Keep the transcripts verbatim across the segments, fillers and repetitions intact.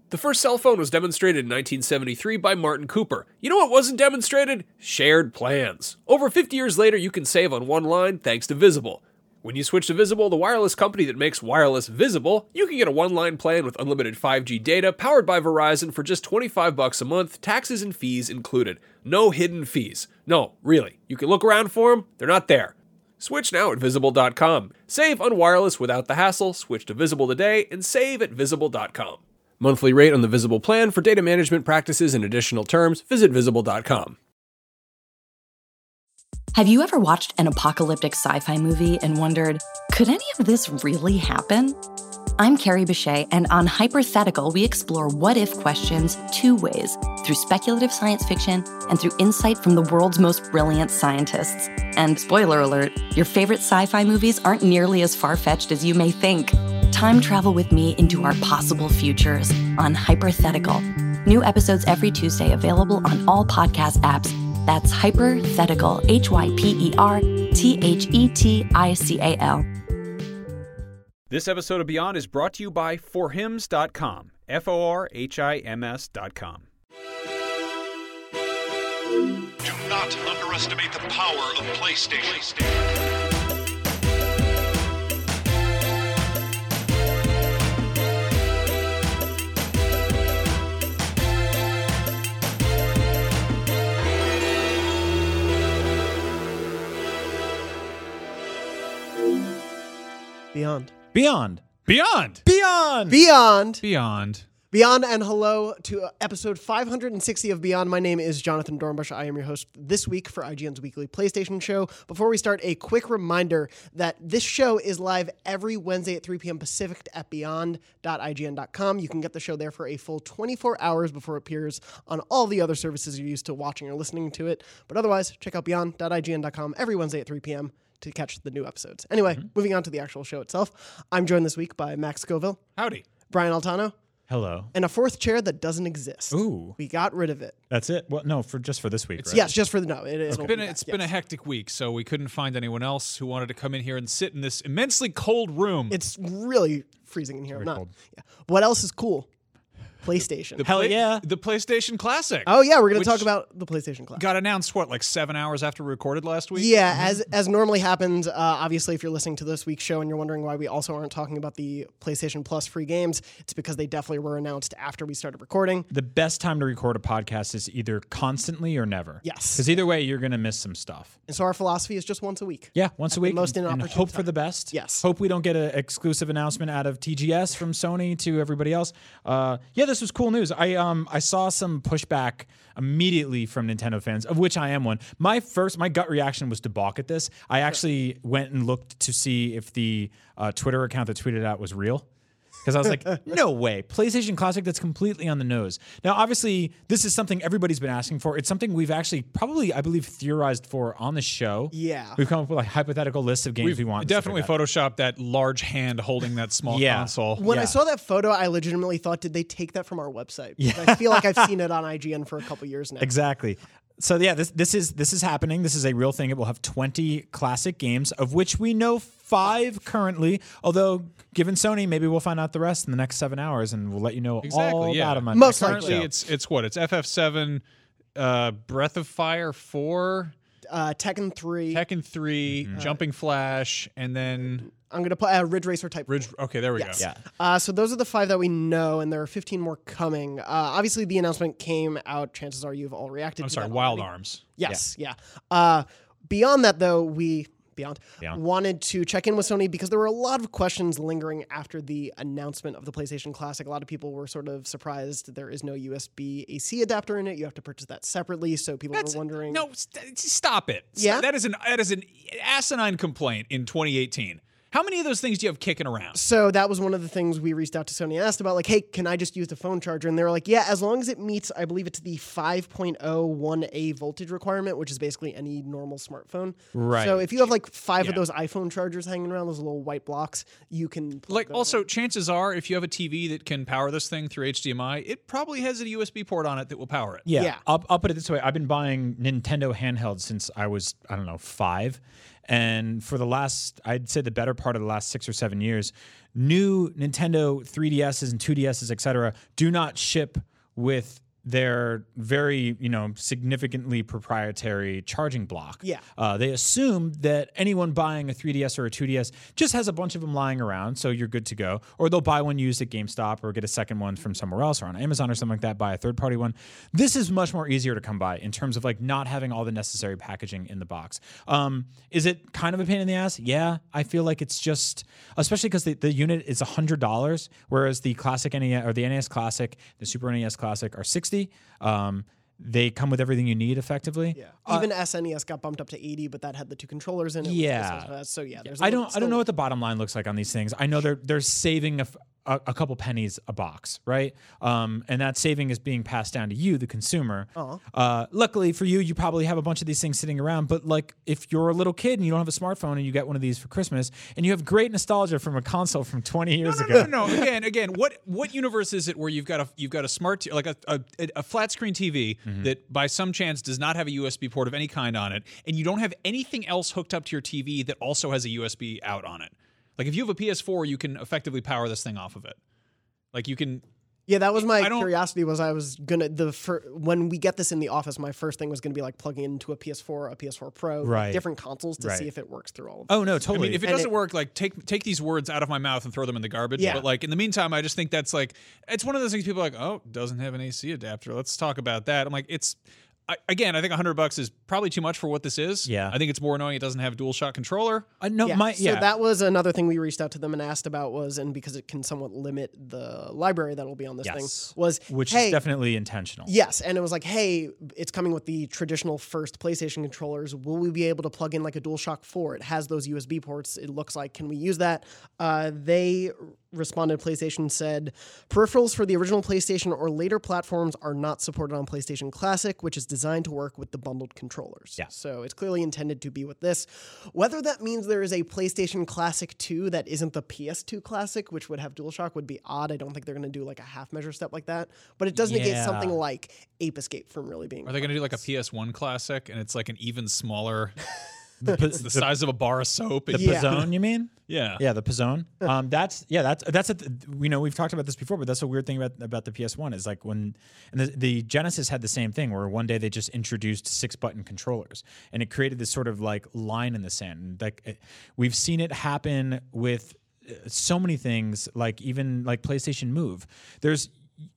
The first cell phone was demonstrated in nineteen seventy-three by Martin Cooper. You know what wasn't demonstrated? Shared plans. Over fifty years later, you can save on one line thanks to Visible. When you switch to Visible, the wireless company that makes wireless visible, you can get a one-line plan with unlimited five G data powered by Verizon for just twenty-five bucks a month, taxes and fees included. No hidden fees. No, really. You can look around for them. They're not there. Switch now at Visible dot com. Save on wireless without the hassle. Switch to Visible today and save at Visible dot com. Monthly rate on the Visible plan for data management practices and additional terms. Visit Visible dot com. Have you ever watched an apocalyptic sci-fi movie and wondered, could any of this really happen? I'm Carrie Bechet, and on Hypothetical, we explore what-if questions two ways, through speculative science fiction and through insight from the world's most brilliant scientists. And spoiler alert, your favorite sci-fi movies aren't nearly as far-fetched as you may think. Time travel with me into our possible futures on Hypothetical. New episodes every Tuesday available on all podcast apps. That's Hypothetical, H Y P E R T H E T I C A L. This episode of Beyond is brought to you by for hims dot com, F O R H I M S dot com. Do not underestimate the power of PlayStation. Beyond. Beyond. Beyond. Beyond. Beyond. Beyond. Beyond and hello to episode five hundred sixty of Beyond. My name is Jonathan Dornbush. I am your host this week for I G N's weekly PlayStation show. Before we start, a quick reminder that this show is live every Wednesday at three p.m. Pacific at beyond dot I G N dot com. You can get the show there for a full twenty-four hours before it appears on all the other services you're used to watching or listening to it. But otherwise, check out beyond dot I G N dot com every Wednesday at three p.m. to catch the new episodes. Anyway, mm-hmm. moving on to the actual show itself. I'm joined this week by Max Scoville. Howdy. Brian Altano. Hello. And a fourth chair that doesn't exist. Ooh. We got rid of it. That's it? Well, no, for just for this week, It's, right? Yes, just for the, no. It, It's, it'll been, be a, back, it's yes. been a hectic week, so we couldn't find anyone else who wanted to come in here and sit in this immensely cold room. It's really freezing in here. Very Not, cold. yeah. What else is cool? PlayStation. the Hell play- yeah. The PlayStation Classic. Oh, yeah, we're going which to talk about the PlayStation Classic. Got announced, what, like seven hours after we recorded last week? Yeah, as as normally happens, uh, obviously, if you're listening to this week's show and you're wondering why we also aren't talking about the PlayStation Plus free games, it's because they definitely were announced after we started recording. The best time to record a podcast is either constantly or never. Yes. Because either way, you're going to miss some stuff. And so our philosophy is just once a week. Yeah, once At a the week. most and, and inopportune hope for time. the best. Yes. Hope we don't get an exclusive announcement out of T G S from Sony to everybody else. Uh, yeah, this was cool news. I um I saw some pushback immediately from Nintendo fans, of which I am one. My first, my gut reaction was to balk at this. I actually went and looked to see if the uh, Twitter account that tweeted out was real. Because I was like, no way. PlayStation Classic, that's completely on the nose. Now, obviously, this is something everybody's been asking for. It's something we've actually probably, I believe, theorized for on the show. Yeah. We've come up with like hypothetical lists of games We've we want. and definitely stuff like that. photoshopped that large hand holding that small Yeah. console. When I Yeah. saw that photo, I legitimately thought, did they take that from our website? Yeah. I feel like I've seen it on I G N for a couple years now. Exactly. So yeah, this this is this is happening. This is a real thing. It will have twenty classic games, of which we know five currently. Although, given Sony, maybe we'll find out the rest in the next seven hours, and we'll let you know Exactly, all yeah. about them. on Most next likely. Currently, show. it's it's what? It's F F seven, uh, Breath of Fire four, Uh, Tekken three. Tekken three, Mm-hmm. Jumping Flash, and then I'm going to play uh, Ridge Racer Type Ridge. four. Okay, there we Yes. go. Yeah. Uh, so those are the five that we know, and there are fifteen more coming. Uh, obviously, the announcement came out. Chances are you've all reacted I'm to sorry, that Wild already. Arms. Yes, yeah. Uh, beyond that, though, we beyond Beyond. wanted to check in with Sony because there were a lot of questions lingering after the announcement of the PlayStation Classic. A lot of people were sort of surprised that there is no U S B A C adapter in it. You have to purchase that separately. So people That's were wondering. No, st- stop it. Yeah? that is an that is an asinine complaint in twenty eighteen. How many of those things do you have kicking around? So that was one of the things we reached out to Sony and asked about, like, hey, can I just use the phone charger? And they were like, yeah, as long as it meets, I believe it's the five point oh one A voltage requirement, which is basically any normal smartphone. Right. So if you have like five Yeah. of those iPhone chargers hanging around, those little white blocks, you can plug Like, those also, in. chances are, if you have a T V that can power this thing through H D M I, it probably has a U S B port on it that will power it. Yeah, Yeah. I'll, I'll put it this way. I've been buying Nintendo handhelds since I was, I don't know, five. And for the last, I'd say the better part of the last six or seven years, new Nintendo three D S's and two D S's, et cetera, do not ship with their very, you know, significantly proprietary charging block. Yeah. Uh, they assume that anyone buying a three D S or a two D S just has a bunch of them lying around, so you're good to go. Or they'll buy one used at GameStop or get a second one from somewhere else or on Amazon or something like that, buy a third-party one. This is much more easier to come by in terms of like not having all the necessary packaging in the box. Um, is it kind of a pain in the ass? Yeah. I feel like it's just, especially because the, the unit is one hundred dollars, whereas the classic N E S or the N E S Classic, the Super N E S Classic are sixty dollars. Um, they come with everything you need effectively. Yeah. Uh, Even S N E S got bumped up to eighty, but that had the two controllers in it. Yeah. So yeah, there's a I little- don't I don't know what the bottom line looks like on these things. I know they're they're saving a, f- a, a couple pennies a box, right? Um, and that saving is being passed down to you, the consumer. Uh-huh. Uh, luckily for you, you probably have a bunch of these things sitting around. But like, if you're a little kid and you don't have a smartphone and you get one of these for Christmas, and you have great nostalgia from a console from twenty years no, ago. No, no, no. Again, again, what what universe is it where you've got a you've got a smart t- like a, a a flat screen T V Mm-hmm. that by some chance does not have a U S B port of any kind on it, and you don't have anything else hooked up to your T V that also has a U S B out on it? Like if you have a P S four, you can effectively power this thing off of it. Like you can. Yeah, that was my I don't- curiosity. Was I was gonna the fir- when we get this in the office, my first thing was gonna be like plugging into a P S four, a P S four Pro, like, Right. different consoles to Right. see if it works through all of Oh no, I totally. mean, if it And doesn't it- work, like take take these words out of my mouth and throw them in the garbage. Yeah. But like in the meantime, I just think that's like it's one of those things people are like, oh, doesn't have an A C adapter. Let's talk about that. I'm like, it's I, again, I think one hundred bucks is probably too much for what this is. Yeah. I think it's more annoying it doesn't have a DualShock controller. Uh, no, Yeah. my so yeah. that was another thing we reached out to them and asked about was, and because it can somewhat limit the library that will be on this Yes. thing, was which hey, is definitely intentional. yes, and it was like, hey, it's coming with the traditional first PlayStation controllers. Will we be able to plug in like a DualShock four? It has those U S B ports. It looks like. Can we use that? Uh, they responded. PlayStation said peripherals for the original PlayStation or later platforms are not supported on PlayStation Classic, which is designed to work with the bundled controllers. Yeah. So it's clearly intended to be with this. Whether that means there is a PlayStation Classic two that isn't the P S two Classic, which would have DualShock, would be odd. I don't think they're going to do like a half measure step like that. But it does negate Yeah. something like Ape Escape from really being. Are they going to do like a P S one classic and it's like an even smaller, The, it's the size of a bar of soap? the and- Yeah. Pizzone, you mean? yeah. Yeah, the Pizzone. Um, that's yeah, that's that's a, you know we've talked about this before, but that's a weird thing about about the P S one is like when and the, the Genesis had the same thing where one day they just introduced six button controllers and it created this sort of like line in the sand. And like it, we've seen it happen with uh, so many things, like even like PlayStation Move. There's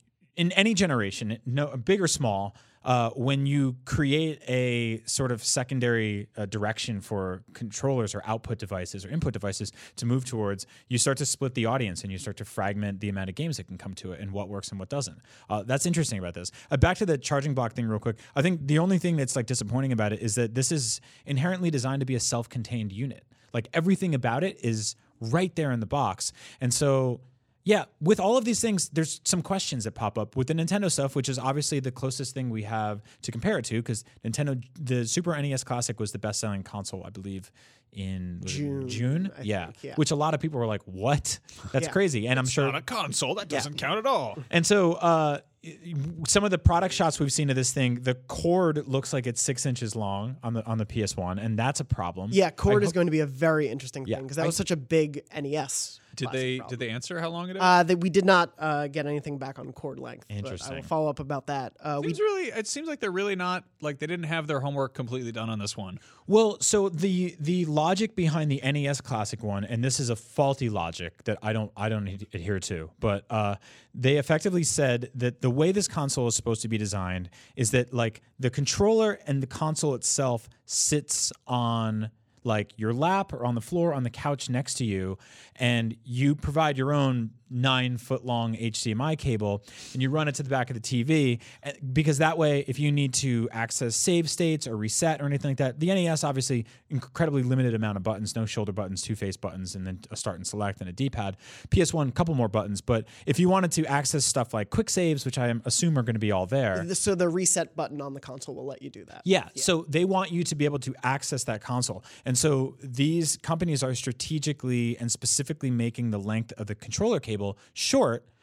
in any generation, no big or small. Uh, when you create a sort of secondary uh, direction for controllers or output devices or input devices to move towards, you start to split the audience and you start to fragment the amount of games that can come to it and what works and what doesn't. Uh, that's interesting about this. Uh, back to the charging block thing real quick. I think the only thing that's like disappointing about it is that this is inherently designed to be a self-contained unit. Like everything about it is right there in the box. And so yeah, with all of these things, there's some questions that pop up with the Nintendo stuff, which is obviously the closest thing we have to compare it to, because Nintendo, the Super N E S Classic was the best-selling console, I believe, in was it June, June, I yeah. think, yeah. Which a lot of people were like, "What? That's Yeah. crazy!" And I'm It's sure not a console. That doesn't count at all. and so, uh, some of the product shots we've seen of this thing, the cord looks like it's six inches long on the on the P S one, and that's a problem. Yeah, cord I is hope- going to be a very interesting Yeah. thing because that was such a big N E S. Did classic they problem. did they answer how long it is? Uh, that we did not uh, get anything back on cord length. But I Interesting. will follow up about that. Uh, we seems really. It seems like they're really not like they didn't have their homework completely done on this one. Well, so the the logic behind the N E S Classic one, and this is a faulty logic that I don't I don't ad- adhere to, but uh, they effectively said that the way this console is supposed to be designed is that like the controller and the console itself sits on like your lap or on the floor on the couch next to you, and you provide your own nine foot long H D M I cable and you run it to the back of the T V, and- because that way if you need to access save states or reset or anything like that, the N E S obviously incredibly limited amount of buttons, no shoulder buttons, two face buttons, and then a start and select and a D-pad. P S one, couple more buttons, but if you wanted to access stuff like quick saves, which I am- assume are going to be all there. so the reset button on the console will let you do that. Yeah, so they want you to be able to access that console. And so these companies are strategically and specifically making the length of the controller cable short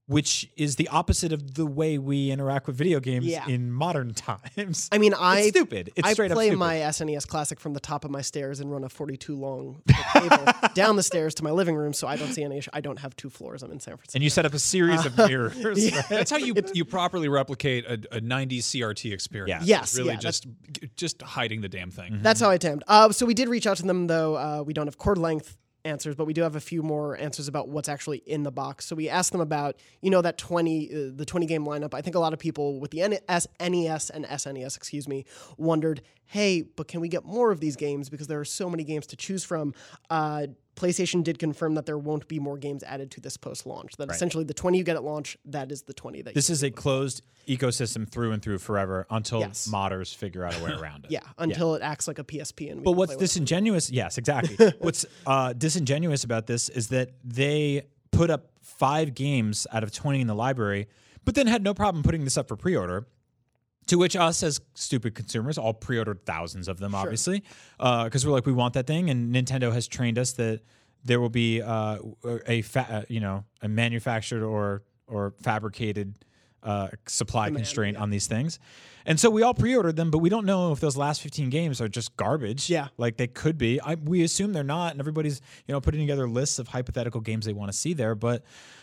which is the opposite of the way we interact with video games Yeah. in modern times. I mean, I it's stupid. It's I straight play up stupid. my S N E S Classic from the top of my stairs and run a forty-two long cable down the stairs to my living room, so I don't see any issue. I don't have two floors. I'm in San Francisco. and you set up a series of mirrors. Right? That's how you you properly replicate a, a nineties C R T experience. Yeah. Yes, really yeah, just just hiding the damn thing. That's how I attempt. Uh, so we did reach out to them, though. Uh, we don't have chord length answers, but we do have a few more answers about what's actually in the box. So we asked them about, you know, that twenty, uh, the twenty game lineup. I think a lot of people with the N E S and S N E S, excuse me, wondered, hey, but can we get more of these games because there are so many games to choose from? Uh, PlayStation did confirm that there won't be more games added to this post-launch. That Right. essentially the twenty you get at launch, that is the twenty that. This you is a closed ecosystem through and through forever until Yes. modders figure out a way around it. Yeah, until it acts like a P S P. And we But can what's play with it. disingenuous? Yes, exactly. what's uh, disingenuous about this is that they put up five games out of twenty in the library, but then had no problem putting this up for pre-order. To which us, as stupid consumers, all pre-ordered thousands of them, obviously, because we're like, we want that thing, and Nintendo has trained us that there will be uh, a fa- uh, you know a manufactured or or fabricated uh, supply Demand, constraint yeah. on these things, and so we all pre-ordered them, but we don't know if those last fifteen games are just garbage. Yeah. like they could be. I, we assume they're not, and everybody's you know putting together lists of hypothetical games they want to see there, but.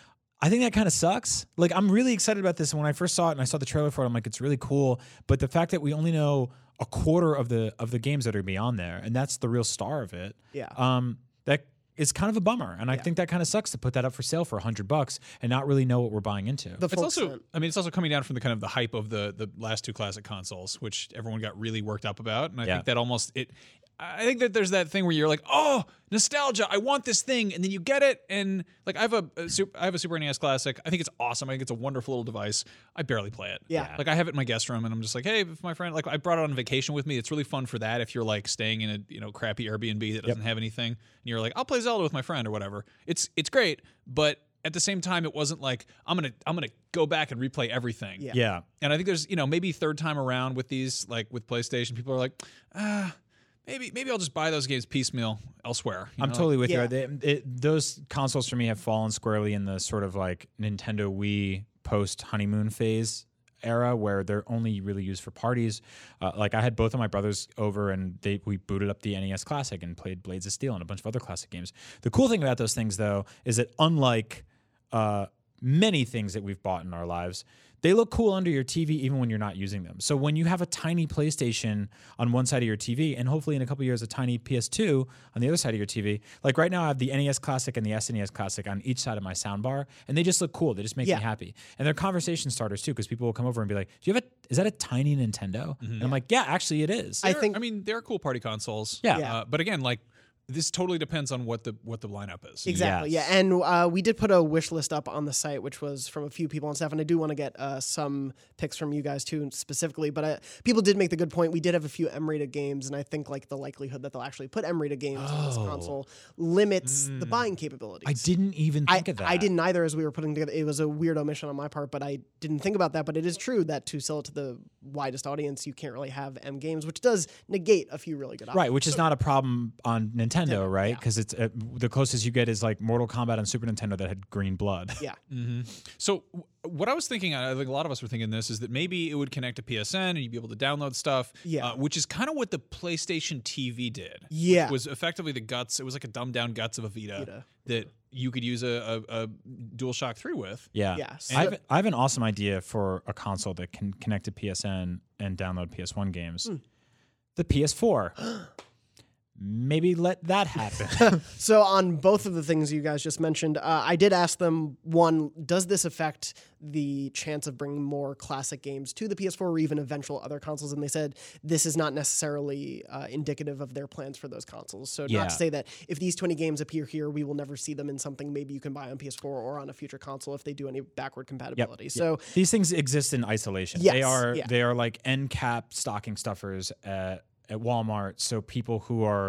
I think that kind of sucks. Like, I'm really excited about this. And when I first saw it and I saw the trailer for it, I'm like, it's really cool. But the fact that we only know a quarter of the of the games that are going to be on there, and that's the real star of it. Yeah. Um, that is kind of a bummer. And I think that kind of sucks to put that up for sale for a hundred bucks and not really know what we're buying into. The It's full also, extent. I mean, it's also coming down from the kind of the hype of the the last two classic consoles, which everyone got really worked up about, and I Yeah. think that almost it. I think that there's that thing where you're like, oh, nostalgia, I want this thing, and then you get it, and like I have a, a super, I have a Super N E S Classic. I think it's awesome. I think it's a wonderful little device. I barely play it. Yeah. like I have it in my guest room, and I'm just like, hey, if my friend, like I brought it on vacation with me. It's really fun for that. If you're like staying in a you know crappy Airbnb that doesn't have anything, and you're like, I'll play Zelda with my friend or whatever. It's it's great, but at the same time, it wasn't like I'm gonna I'm gonna go back and replay everything. Yeah. yeah. And I think there's, you know, maybe third time around with these, like with PlayStation, people are like, ah, maybe maybe I'll just buy those games piecemeal elsewhere. You I'm know, like- totally with Yeah. you. They, it, those consoles for me have fallen squarely in the sort of like Nintendo Wii post honeymoon phase era where they're only really used for parties. Uh, like I had both of my brothers over and they we booted up the N E S Classic and played Blades of Steel and a bunch of other classic games. The cool thing about those things though is that unlike uh, many things that we've bought in our lives, they look cool under your T V even when you're not using them. So when you have a tiny PlayStation on one side of your T V, and hopefully in a couple years a tiny P S two on the other side of your T V, like right now I have the N E S Classic and the S N E S Classic on each side of my soundbar, and they just look cool. They just make Yeah. me happy. And they're conversation starters too, because people will come over and be like, "Do you have a? Is that a tiny Nintendo?" And I'm like, "Yeah, actually it is." I They're- think- I mean, they're cool party consoles. Yeah. Yeah. Uh, but again, like this totally depends on what the what the lineup is. Exactly. Yes. Yeah, and uh, we did put a wish list up on the site, which was from a few people and stuff. And I do want to get uh, some picks from you guys too, specifically. But uh, people did make the good point. We did have a few M-rated games, and I think like the likelihood that they'll actually put M-rated games on this console limits the buying capabilities. I didn't even I, think of that. I didn't either as we were putting together. It was a weird omission on my part, but I didn't think about that. But it is true that to sell it to the widest audience, you can't really have M games, which does negate a few really good options. Right, which is not a problem on Nintendo, right? Because it's uh, the closest you get is like Mortal Kombat on Super Nintendo that had green blood. Yeah. So w- what I was thinking, I think a lot of us were thinking this, is that maybe it would connect to P S N and you'd be able to download stuff. Yeah. Uh, which is kind of what the PlayStation T V did. Yeah. Which was effectively the guts. It was like a dumbed down guts of a Vita, Vita. that you could use a, a, a DualShock three with. Yeah. Yeah, so- I, have, I have an awesome idea for a console that can connect to P S N and download P S one games. The P S four. Maybe let that happen. So on both of the things you guys just mentioned, uh, I did ask them, one, does this affect the chance of bringing more classic games to the P S four or even eventual other consoles? And they said this is not necessarily uh, indicative of their plans for those consoles. So Yeah. not to say that if these twenty games appear here, we will never see them in something maybe you can buy on P S four or on a future console if they do any backward compatibility. So These things exist in isolation. Yes, they are yeah. they are like end cap stocking stuffers at at Walmart. So people who are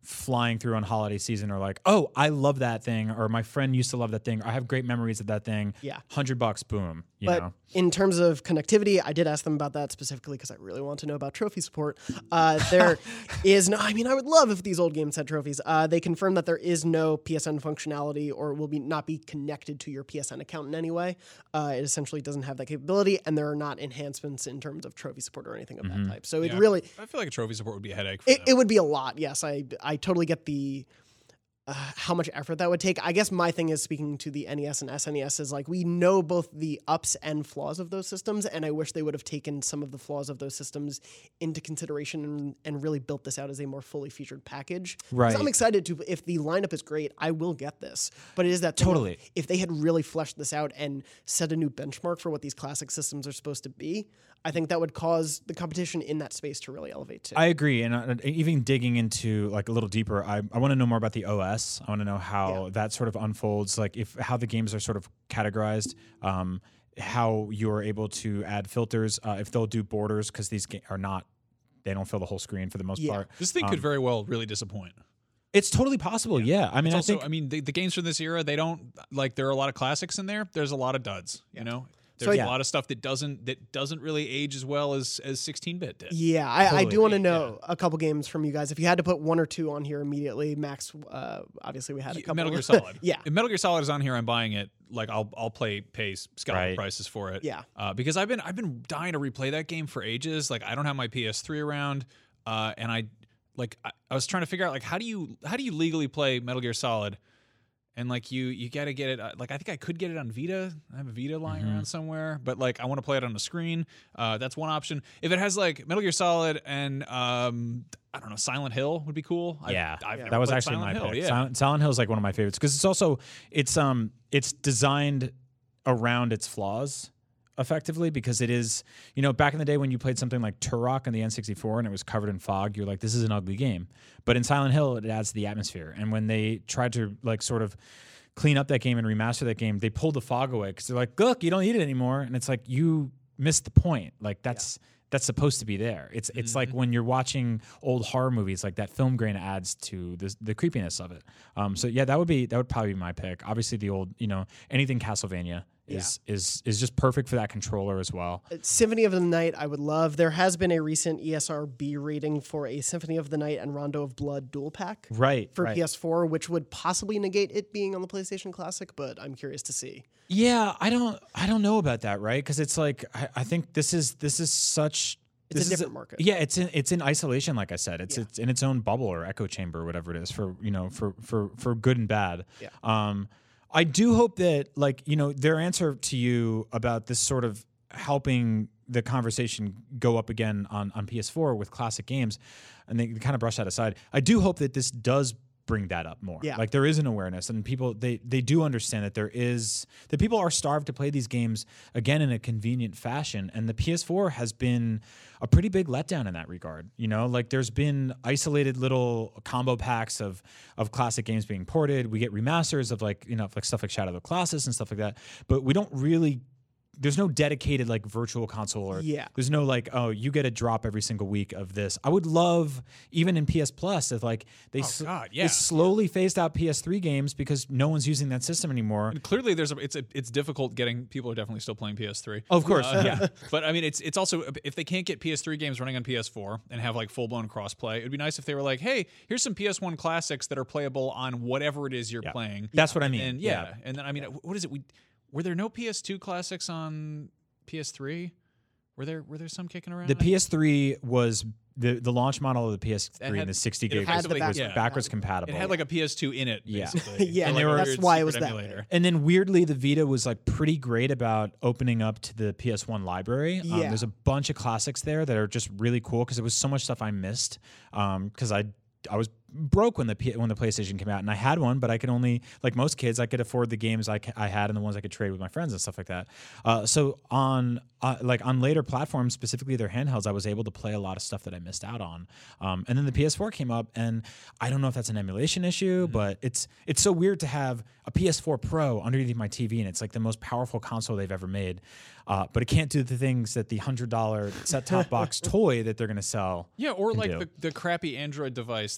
flying through on holiday season are like, oh, I love that thing, or my friend used to love that thing, or I have great memories of that thing. Yeah. Hundred bucks, boom. You But know. in terms of connectivity, I did ask them about that specifically because I really want to know about trophy support. Uh, there is no, I mean, I would love if these old games had trophies. Uh, they confirmed that there is no P S N functionality or will be not be connected to your P S N account in any way. Uh, it essentially doesn't have that capability, and there are not enhancements in terms of trophy support or anything of that type. So it Yeah. really, I feel like a trophy support would be a headache for it, them. it would be a lot. Yes, I I totally get the uh, how much effort that would take. I guess my thing is, speaking to the N E S and S N E S, is like we know both the ups and flaws of those systems, and I wish they would have taken some of the flaws of those systems into consideration and, and really built this out as a more fully featured package. 'Cause Right. I'm excited to, if the lineup is great, I will get this. But it is that thing of, Totally. if they had really fleshed this out and set a new benchmark for what these classic systems are supposed to be, I think that would cause the competition in that space to really elevate too. I agree, and uh, even digging into like a little deeper, I, I want to know more about the O S. I want to know how Yeah. that sort of unfolds, like if how the games are sort of categorized, um, how you are able to add filters, uh, if they'll do borders because these ga- are not, they don't fill the whole screen for the most Yeah. part. This thing could very well really disappoint. It's totally possible. Yeah, I mean, It's I also, think I mean, the, the games from this era, they don't like. There are a lot of classics in there. There's a lot of duds. You know, So there's yeah. a lot of stuff that doesn't that doesn't really age as well as as sixteen bit did. Yeah, I, I Totally. do want to know a couple games from you guys. If you had to put one or two on here immediately, Max, uh, obviously we had a couple. Metal Gear Solid. yeah. If Metal Gear Solid is on here, I'm buying it. Like I'll I'll play pay scalper Right. prices for it. Yeah. Uh, because I've been I've been dying to replay that game for ages. Like I don't have my P S three around, uh, and I like I, I was trying to figure out like how do you how do you legally play Metal Gear Solid, and like you you got to get it. Uh, like I think I could get it on Vita. I have a Vita lying Mm-hmm. around somewhere, but like I want to play it on the screen. Uh, that's one option. If it has like Metal Gear Solid and um, I don't know, Silent Hill would be cool. I've- yeah, I've never that was played actually Silent my Hill. pick. Yeah. Silent, Silent Hill is like one of my favorites because it's also it's um it's designed around its flaws effectively because it is, you know, back in the day when you played something like Turok on the N sixty-four and it was covered in fog, you're like, this is an ugly game. But in Silent Hill, it adds to the atmosphere. And when they tried to like sort of clean up that game and remaster that game, they pulled the fog away because they're like, look, you don't need it anymore. And it's like, you missed the point. Like that's that's supposed to be there. It's it's like when you're watching old horror movies, like that film grain adds to the the creepiness of it. Um, so yeah, that would be that would probably be my pick. Obviously, the old, you know, anything Castlevania is is is just perfect for that controller as well. Symphony of the Night, I would love. There has been a recent E S R B rating for a Symphony of the Night and Rondo of Blood dual pack Right for right. P S four, which would possibly negate it being on the PlayStation Classic, but I'm curious to see. Yeah, I don't I don't know about that, right? Because it's like I, I think this is this is such. It's a this is different market. Yeah, it's in it's in isolation, like I said. It's Yeah. it's in its own bubble or echo chamber, or whatever it is, for you know, for for for good and bad. Yeah. Um, I do hope that, like, you know, their answer to you about this sort of helping the conversation go up again on on P S four with classic games, and they kind of brush that aside. I do hope that this does bring that up more. Yeah. Like there is an awareness, and people they they do understand that there is that people are starved to play these games again in a convenient fashion, and the P S four has been a pretty big letdown in that regard. You know, like there's been isolated little combo packs of of classic games being ported. We get remasters of like, you know, like stuff like Shadow of the Colossus and stuff like that, but we don't really there's no dedicated like virtual console or Yeah. there's no like, oh, you get a drop every single week of this. I would love, even in P S Plus, if like they, Oh, s- God, they yeah. slowly phased out P S three games because no one's using that system anymore. And clearly, there's a, it's a, it's difficult getting people are definitely still playing P S three. Of course, Uh, yeah. But I mean, it's it's also if they can't get P S three games running on P S four and have like full blown crossplay, it'd be nice if they were like, hey, here's some P S one classics that are playable on whatever it is you're Yeah. playing. That's what I mean. And yeah, Yeah. and then I mean, what is it? We were there no P S two classics on P S three? Were there were there some kicking around? The P S three was the the launch model of the P S three had- and the sixty it gig had was, the was back- backwards yeah. compatible. It had like a P S two in it, Yeah. basically. Yeah, And, and they were- that's weird why it was secret that emulator. way. And then weirdly, the Vita was like pretty great about opening up to the P S one library. Um, Yeah. there's a bunch of classics there that are just really cool because it was so much stuff I missed. Because I I was broke when the P- when the PlayStation came out, and I had one, but I could only, like most kids, I could afford the games I, ca- I had and the ones I could trade with my friends and stuff like that. Uh, so on uh, like on later platforms, specifically their handhelds, I was able to play a lot of stuff that I missed out on. Um, and then the P S four came up, and I don't know if that's an emulation issue, but it's it's so weird to have a P S four Pro underneath my T V, and it's like the most powerful console they've ever made. Uh, but it can't do the things that the hundred dollar set top box toy that they're going to sell. Yeah, or can like do. the, the crappy Android device that is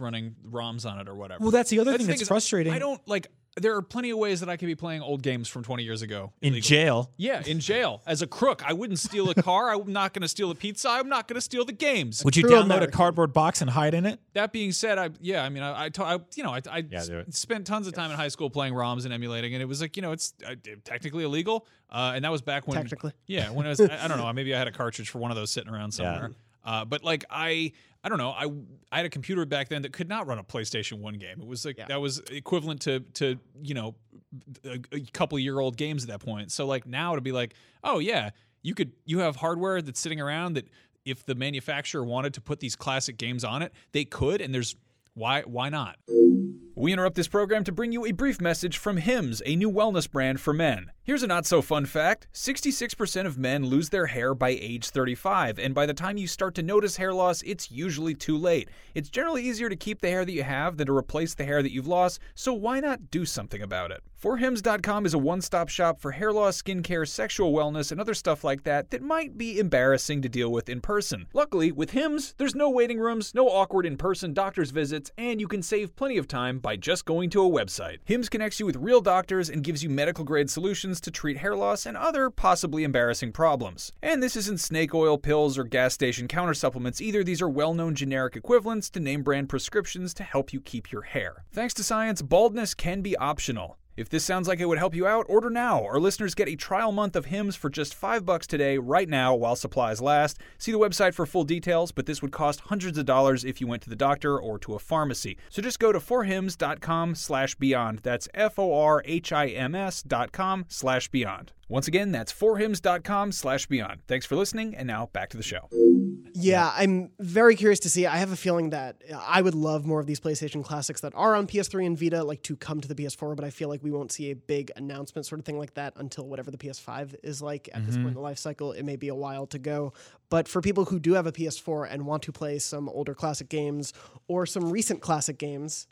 running ROMs on it or whatever. Well, that's the other That's thing the that's is, frustrating. I don't like. There are plenty of ways that I could be playing old games from twenty years ago. in illegally. jail. Yeah, in jail. As a crook, I wouldn't steal a car. I'm not going to steal a pizza. I'm not going to steal the games. Would you True download American. a cardboard box and hide in it? That being said, I yeah, I mean, I, I, ta- I you know, I, I Yeah, do it. spent tons of time in high school playing ROMs and emulating, and it was like, you know, it's uh, technically illegal, uh, and that was back when Technically. yeah, when I was, I, I don't know, maybe I had a cartridge for one of those sitting around somewhere. Uh, but like I, I don't know, I, I had a computer back then that could not run a PlayStation One game. It was like Yeah. that was equivalent to to you know, a, a couple year old games at that point. So like now to be like, oh yeah, you could you have hardware that's sitting around that if the manufacturer wanted to put these classic games on it, they could, and there's why why not? We interrupt this program to bring you a brief message from Hims, a new wellness brand for men. Here's a not-so-fun fact. sixty-six percent of men lose their hair by age thirty-five, and by the time you start to notice hair loss, it's usually too late. It's generally easier to keep the hair that you have than to replace the hair that you've lost, so why not do something about it? for hims dot com is a one-stop shop for hair loss, skincare, sexual wellness, and other stuff like that that might be embarrassing to deal with in person. Luckily, with Hims, there's no waiting rooms, no awkward in-person doctor's visits, and you can save plenty of time by just going to a website. Hims connects you with real doctors and gives you medical-grade solutions to treat hair loss and other possibly embarrassing problems. And this isn't snake oil pills or gas station counter supplements either. These are well-known generic equivalents to name-brand prescriptions to help you keep your hair. Thanks to science, baldness can be optional. If this sounds like it would help you out, order now. Our listeners get a trial month of Hims for just five bucks today, right now, while supplies last. See the website for full details, but this would cost hundreds of dollars if you went to the doctor or to a pharmacy. So just go to for hims dot com slash beyond. That's F O R H I M S dot com slash beyond. Once again, that's for hims dot com slash beyond. Thanks for listening, and now back to the show. Yeah, I'm very curious to see. I have a feeling that I would love more of these PlayStation classics that are on P S three and Vita, like to come to the P S four, but I feel like we won't see a big announcement sort of thing like that until whatever the P S five is like at this point in the life cycle. It may be a while to go. But for people who do have a P S four and want to play some older classic games or some recent classic games,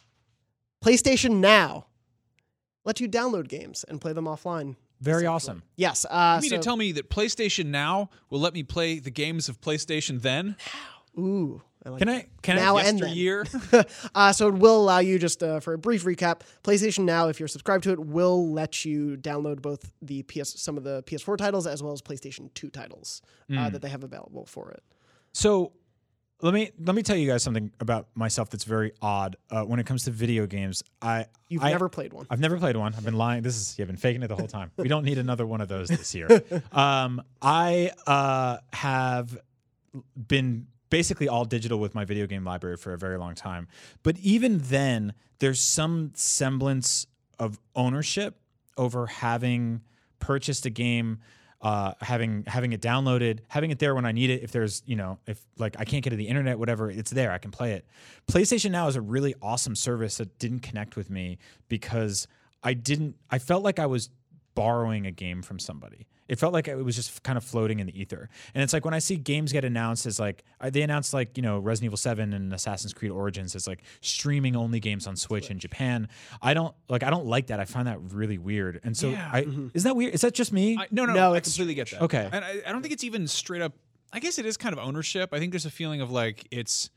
PlayStation Now lets you download games and play them offline. Very awesome. Yes. Uh, You mean so, to tell me that PlayStation Now will let me play the games of PlayStation then? Ooh. I like Can that. I? Can Now I? and then. Year? uh, so it will allow you, just uh, for a brief recap, PlayStation Now, if you're subscribed to it, will let you download both the P S, some of the P S four titles as well as PlayStation two titles uh, that they have available for it. So let me let me tell you guys something about myself that's very odd uh, when it comes to video games. I You've I, never played one. I've never played one. I've been lying. This is you've been faking it the whole time. We don't need another one of those this year. um, I uh, have been basically all digital with my video game library for a very long time. But even then, there's some semblance of ownership over having purchased a game, uh, having having it downloaded, having it there when I need it. If there's, you know, if like I can't get to the internet, whatever, it's there. I can play it. PlayStation Now is a really awesome service that didn't connect with me because I didn't. I felt like I was borrowing a game from somebody. It felt like it was just kind of floating in the ether. And it's like when I see games get announced as like, they announced like, you know, Resident Evil seven and Assassin's Creed Origins as like streaming only games on Switch, Switch. in Japan. I don't like, I don't like that. I find that really weird. And so Yeah. I, Mm-hmm. is that weird? Is that just me? I, no, no, No, I it's- completely get that. Okay. And I, I don't think it's even straight up. I guess it is kind of ownership. I think there's a feeling of like it's,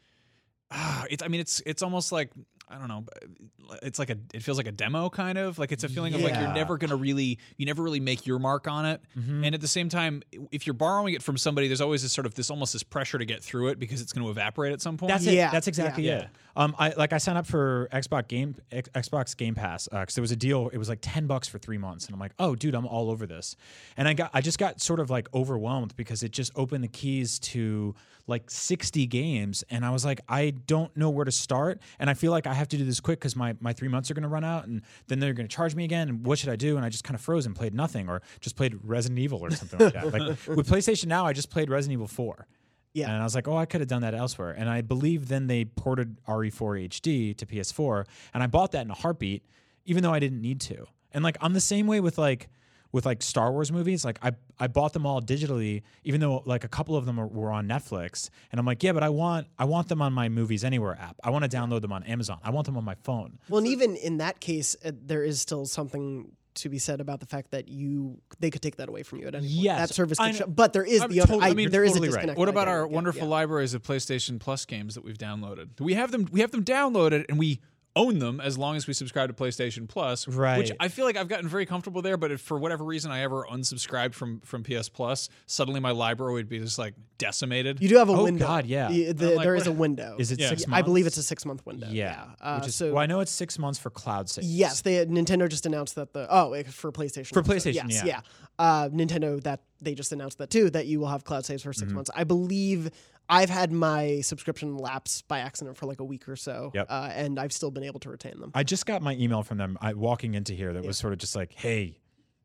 ah, it's. I mean, it's it's almost like I don't know. It's like a. It feels like a demo kind of like it's a feeling of like you're Yeah. never gonna really. You never really make your mark on it. Mm-hmm. And at the same time, if you're borrowing it from somebody, there's always this sort of this almost this pressure to get through it because it's going to evaporate at some point. That's it. Yeah. That's exactly Yeah. it. Um, I like I signed up for Xbox Game X, Xbox Game Pass because there was a deal. It was like ten bucks for three months, and I'm like, oh, dude, I'm all over this. And I got I just got sort of like overwhelmed because it just opened the keys to like sixty games, and I was like, I don't know where to start, and I feel like I have to do this quick because my my three months are going to run out, and then they're going to charge me again. And what should I do? And I just kind of froze and played nothing, or just played Resident Evil or something like that. Like with PlayStation Now, I just played Resident Evil four. Yeah. And I was like, oh, I could have done that elsewhere. And I believe then they ported R E four H D to P S four, and I bought that in a heartbeat, even though I didn't need to. And like I'm the same way with like with like Star Wars movies. Like I I bought them all digitally, even though like a couple of them are, were on Netflix. And I'm like, yeah, but I want I want them on my Movies Anywhere app. I want to download them on Amazon. I want them on my phone. Well, and even in that case, uh, there is still something to be said about the fact that you they could take that away from you at any point. Yes, that service I could know. shut, but there is I'm the other. totally- I, I mean, there is totally a right. disconnect. What I about get our it. Yeah, wonderful yeah. libraries of PlayStation Plus games that we've downloaded? We have them. We have them downloaded, and we own them as long as we subscribe to PlayStation Plus. Right. Which I feel like I've gotten very comfortable there. But if for whatever reason I ever unsubscribed from from P S Plus, suddenly my library would be just like decimated. You do have a Oh, window. God, yeah. Y- the- I'm like, there is what- a window. Is it Yeah. six I months? believe it's a six month window. Yeah, Uh, which is so well, I know it's six months for cloud saves. yes, they Nintendo just announced that the oh wait, for PlayStation For also. PlayStation, yes, yeah. Uh, Nintendo that they just announced that too, that you will have cloud saves for Mm-hmm. 6 months. I believe I've had my subscription lapse by accident for like a week or so, Yep. uh, and I've still been able to retain them. I just got my email from them I, walking into here that was sort of just like, "Hey,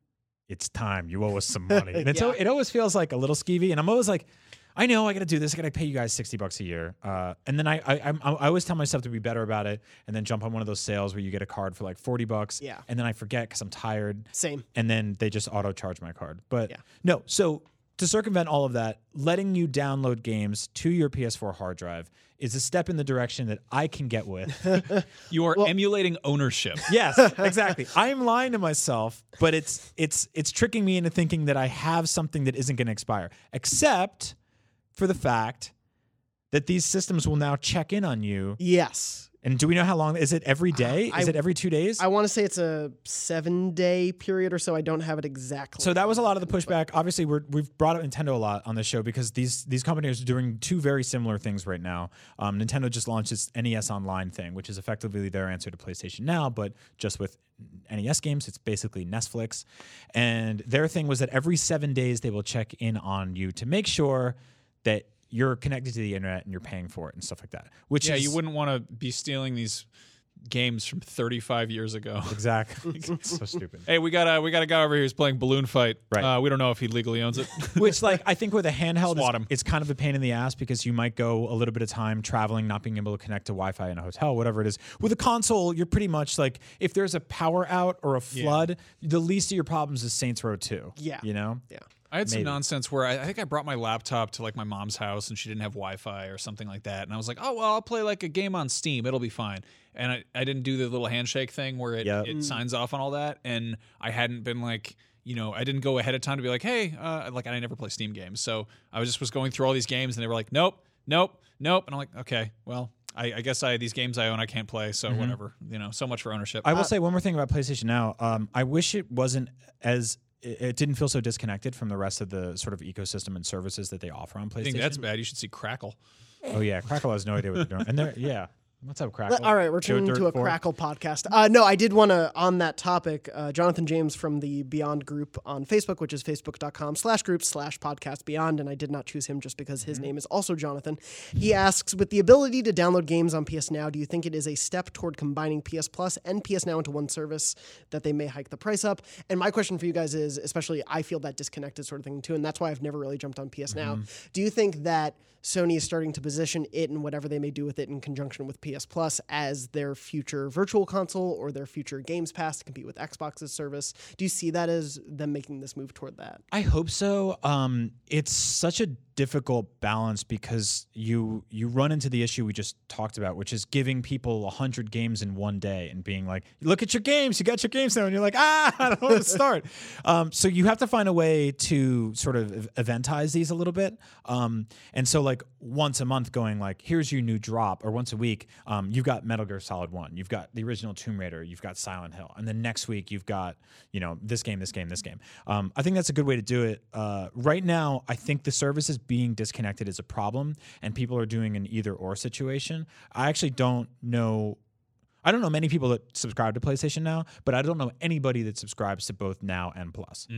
it's time. You owe us some money." And it's, Yeah. al- it always feels like a little skeevy, and I'm always like, "I know I got to do this. I got to pay you guys sixty bucks a year." Uh, and then I, I I'm- I always tell myself to be better about it, and then jump on one of those sales where you get a card for like forty bucks. Yeah. And then I forget because I'm tired. Same. And then they just auto charge my card. But Yeah. no, so to circumvent all of that, letting you download games to your P S four hard drive is a step in the direction that I can get with. You are emulating ownership. Yes, exactly. I am lying to myself, but it's it's it's tricking me into thinking that I have something that isn't going to expire, except for the fact that these systems will now check in on you. Yes. And do we know how long? Is it every day? Is I- it every two days? I want to say it's a seven day period or so. I don't have it exactly. So that was a lot of the pushback. Obviously, we're, we've brought up Nintendo a lot on this show because these these companies are doing two very similar things right now. Um, Nintendo just launched its N E S Online thing, which is effectively their answer to PlayStation Now, but just with N E S games. It's basically Netflix. And their thing was that every seven days they will check in on you to make sure that you're connected to the internet and you're paying for it and stuff like that. Which Yeah, is you wouldn't want to be stealing these games from thirty-five years ago. exactly so stupid. Hey, we got a we got a guy over here who's playing Balloon Fight. Right. Uh, we don't know if he legally owns it. Which, like, I think with a handheld, Swat it's, him. it's kind of a pain in the ass because you might go a little bit of time traveling, not being able to connect to Wi-Fi in a hotel, whatever it is. With a console, you're pretty much like, if there's a power out or a flood, the least of your problems is Saints Row two. Yeah. You know? Yeah. I had some Maybe. nonsense where I, I think I brought my laptop to like my mom's house and she didn't have Wi-Fi or something like that, and I was like, oh well, I'll play like a game on Steam, it'll be fine. And I, I didn't do the little handshake thing where it, Yep. it signs off on all that, and I hadn't been like, you know, I didn't go ahead of time to be like, hey, uh, like I never play Steam games, so I was just was going through all these games and they were like, nope, nope, nope, and I'm like, okay, well. I, I guess I these games I own I can't play, so whatever. You know, so much for ownership. I will say one more thing about PlayStation Now. Um, I wish it wasn't as it it didn't feel so disconnected from the rest of the sort of ecosystem and services that they offer on PlayStation. I think that's bad. You should see Crackle. Oh yeah, Crackle has no idea what they're doing, and they're yeah. What's up, Crackle? All right, we're Joe turning Dirt to a four? Crackle podcast. Uh, no, I did want to, on that topic, uh, Jonathan James from the Beyond group on Facebook, which is facebook.com slash group slash podcast Beyond, and I did not choose him just because his name is also Jonathan. He asks, with the ability to download games on P S Now, do you think it is a step toward combining P S Plus and P S Now into one service that they may hike the price up? And my question for you guys is, especially I feel that disconnected sort of thing too, and that's why I've never really jumped on P S Now. Do you think that Sony is starting to position it and whatever they may do with it in conjunction with P S Plus as their future virtual console or their future Games Pass to compete with Xbox's service? Do you see that as them making this move toward that? I hope so. Um, it's such a difficult balance because you you run into the issue we just talked about, which is giving people a hundred games in one day and being like, "Look at your games, you got your games now," and you're like, "Ah, I don't know where to start." um, so you have to find a way to sort of eventize these a little bit, um, and so like once a month, going like, "Here's your new drop," or once a week, um, you've got Metal Gear Solid One, you've got the original Tomb Raider, you've got Silent Hill, and then next week you've got you know this game, this game, this game. Um, I think that's a good way to do it. Uh, right now, I think the service is being disconnected is a problem, and people are doing an either or situation. I actually don't know. I don't know many people that subscribe to PlayStation Now, but I don't know anybody that subscribes to both Now and Plus.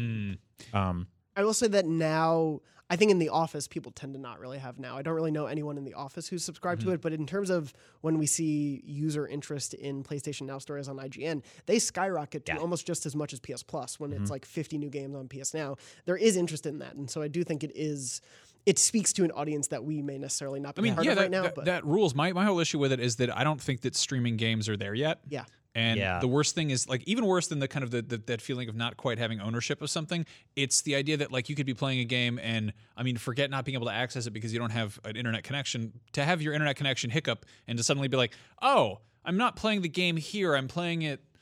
Um, I will say that now, I think in the office, people tend to not really have Now. I don't really know anyone in the office who's subscribed Mm-hmm. to it, but in terms of when we see user interest in PlayStation Now stories on I G N, they skyrocket to almost just as much as P S Plus when Mm-hmm. it's like fifty new games on P S Now. There is interest in that, and so I do think it is. It speaks to an audience that we may necessarily not be I mean, part yeah, of that, right now. that, but that rules. My my whole issue with it is that I don't think that streaming games are there yet. yeah, And Yeah. the worst thing is, like, even worse than the kind of the, the, that feeling of not quite having ownership of something, it's the idea that, like, you could be playing a game and, I mean, forget not being able to access it because you don't have an internet connection, to have your internet connection hiccup and to suddenly be like, oh, I'm not playing the game here, I'm playing it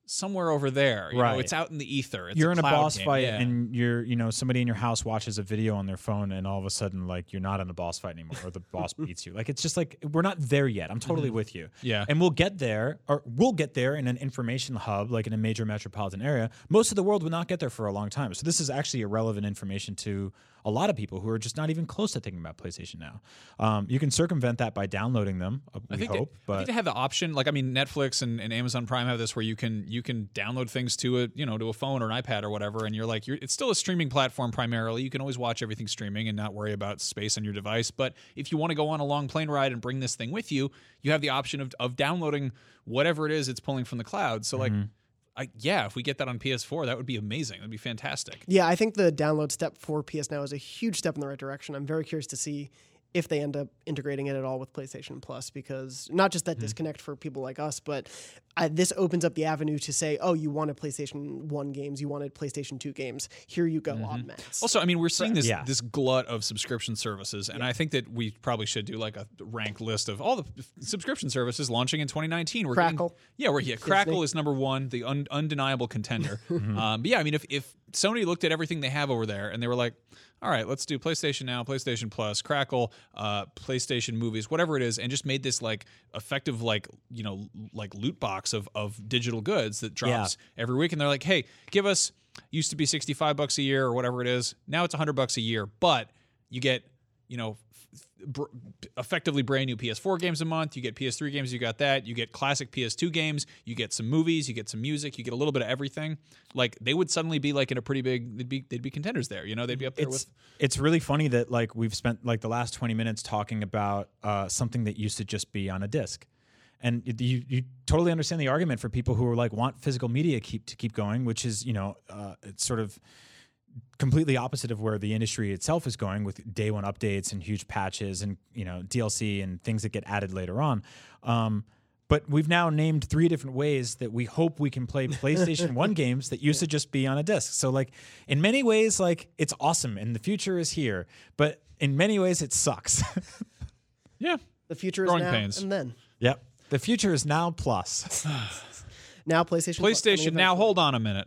somewhere over there. You Right. know, it's out in the ether. It's You're a in a cloud boss game. fight, Yeah. and you're, you know, somebody in your house watches a video on their phone, and all of a sudden, like, you're not in the boss fight anymore, or the boss beats you. Like, it's just like we're not there yet. I'm totally with you. Yeah. and we'll get there, or we'll get there in an information hub, like in a major metropolitan area. Most of the world will not get there for a long time. So this is actually irrelevant information to a lot of people who are just not even close to thinking about PlayStation Now. Um, you can circumvent that by downloading them. Uh, we I think hope, they, I but think they have the option. Like, I mean, Netflix and, and Amazon Prime have this where you can you can download things to a you know to a phone or an iPad or whatever, and you're like, you're, it's still a streaming platform primarily. You can always watch everything streaming and not worry about space on your device. But if you want to go on a long plane ride and bring this thing with you, you have the option of of downloading whatever it is it's pulling from the cloud. So like. I, yeah, if we get that on P S four, that would be amazing. That'd be fantastic. Yeah, I think the download step for P S Now is a huge step in the right direction. I'm very curious to see if they end up integrating it at all with PlayStation Plus, because not just that Mm-hmm. disconnect for people like us, but I, this opens up the avenue to say, oh, you wanted PlayStation one games, you wanted PlayStation two games, here you go, en masse. Also, I mean, we're seeing this Yeah. this glut of subscription services, and I think that we probably should do like a rank list of all the f- subscription services launching in twenty nineteen. We're getting- Crackle. yeah, we're yeah. Crackle is number one, the un, undeniable contender. um, but yeah, I mean, if if Sony looked at everything they have over there and they were like, all right, let's do PlayStation Now, PlayStation Plus, Crackle, uh, PlayStation Movies, whatever it is, and just made this like effective, like you know, like loot box of of digital goods that drops every week, and they're like, hey, give us used to be sixty-five bucks a year or whatever it is, now it's one hundred bucks a year, but you get you know. Br- effectively brand new P S four games a month. You get P S three games, you got that. You get classic P S two games. You get some movies. You get some music. You get a little bit of everything. Like they would suddenly be like in a pretty big. They'd be they'd be contenders there. You know, they'd be up there it's with. it's really funny that like we've spent like the last twenty minutes talking about uh, something that used to just be on a disc. And you, you totally understand the argument for people who are like want physical media keep to keep going, which is, you know, uh, it's sort of completely opposite of where the industry itself is going with day one updates and huge patches and, you know, D L C and things that get added later on. Um, but we've now named three different ways that we hope we can play PlayStation one games that used to just be on a disc. So like in many ways, like it's awesome and the future is here, but in many ways it sucks. Yeah, The future is Growing now pains. and then. Yep. The future is now plus. Now PlayStation Plus coming PlayStation. Now, eventually. hold on a minute.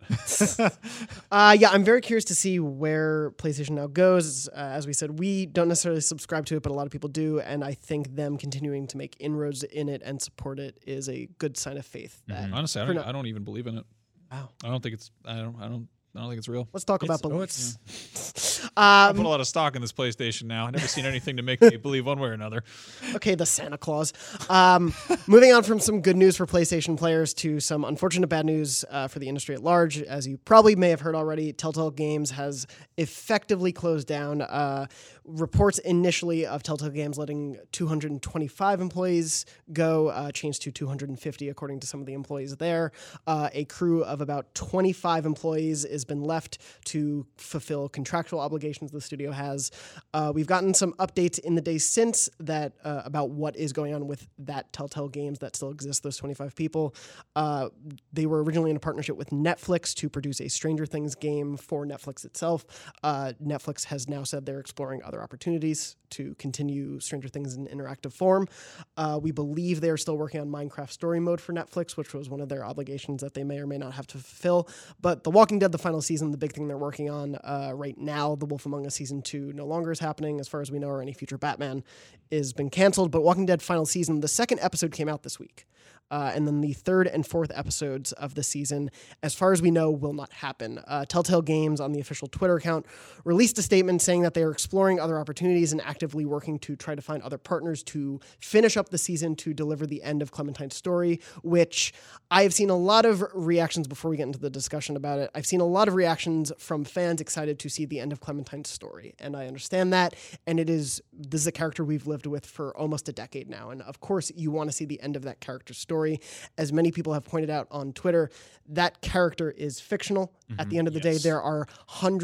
Uh, yeah, I'm very curious to see where PlayStation Now goes. Uh, as we said, we don't necessarily subscribe to it, but a lot of people do, and I think them continuing to make inroads in it and support it is a good sign of faith. That Honestly, I for don't, now- I don't even believe in it. Wow. I don't think it's. I don't. I don't. I don't think it's real. Let's talk about It's- oh, beliefs. it's- I put a lot of stock in this PlayStation Now. I've never seen anything to make me believe one way or another. Okay, the Santa Claus. Um, moving on from some good news for PlayStation players to some unfortunate bad news uh, for the industry at large. As you probably may have heard already, Telltale Games has effectively closed down. Uh, reports initially of Telltale Games letting two hundred twenty-five employees go, uh, changed to two hundred fifty according to some of the employees there. Uh, a crew of about twenty-five employees has been left to fulfill contractual obligations the studio has. Uh, we've gotten some updates in the days since that uh, about what is going on with that Telltale Games that still exists, those twenty-five people. Uh, they were originally in a partnership with Netflix to produce a Stranger Things game for Netflix itself. Uh, Netflix has now said they're exploring other opportunities to continue Stranger Things in interactive form. Uh, we believe they are still working on Minecraft Story Mode for Netflix, which was one of their obligations that they may or may not have to fulfill. But The Walking Dead, the final season, the big thing they're working on uh, right now, The Wolf Among Us Season two no longer is happening as far as we know, or any future Batman is been canceled. But Walking Dead final season, the second episode came out this week. Uh, and then the third and fourth episodes of the season, as far as we know, will not happen. Uh, Telltale Games, on the official Twitter account, released a statement saying that they are exploring other opportunities and actively working to try to find other partners to finish up the season to deliver the end of Clementine's story, which I have seen a lot of reactions before we get into the discussion about it. I've seen a lot of reactions from fans excited to see the end of Clementine's story, and I understand that. And it is, this is a character we've lived with for almost a decade now. And of course, you want to see the end of that character's story. As many people have pointed out on Twitter, that character is fictional. Mm-hmm. At the end of the Yes. day, there are hundreds of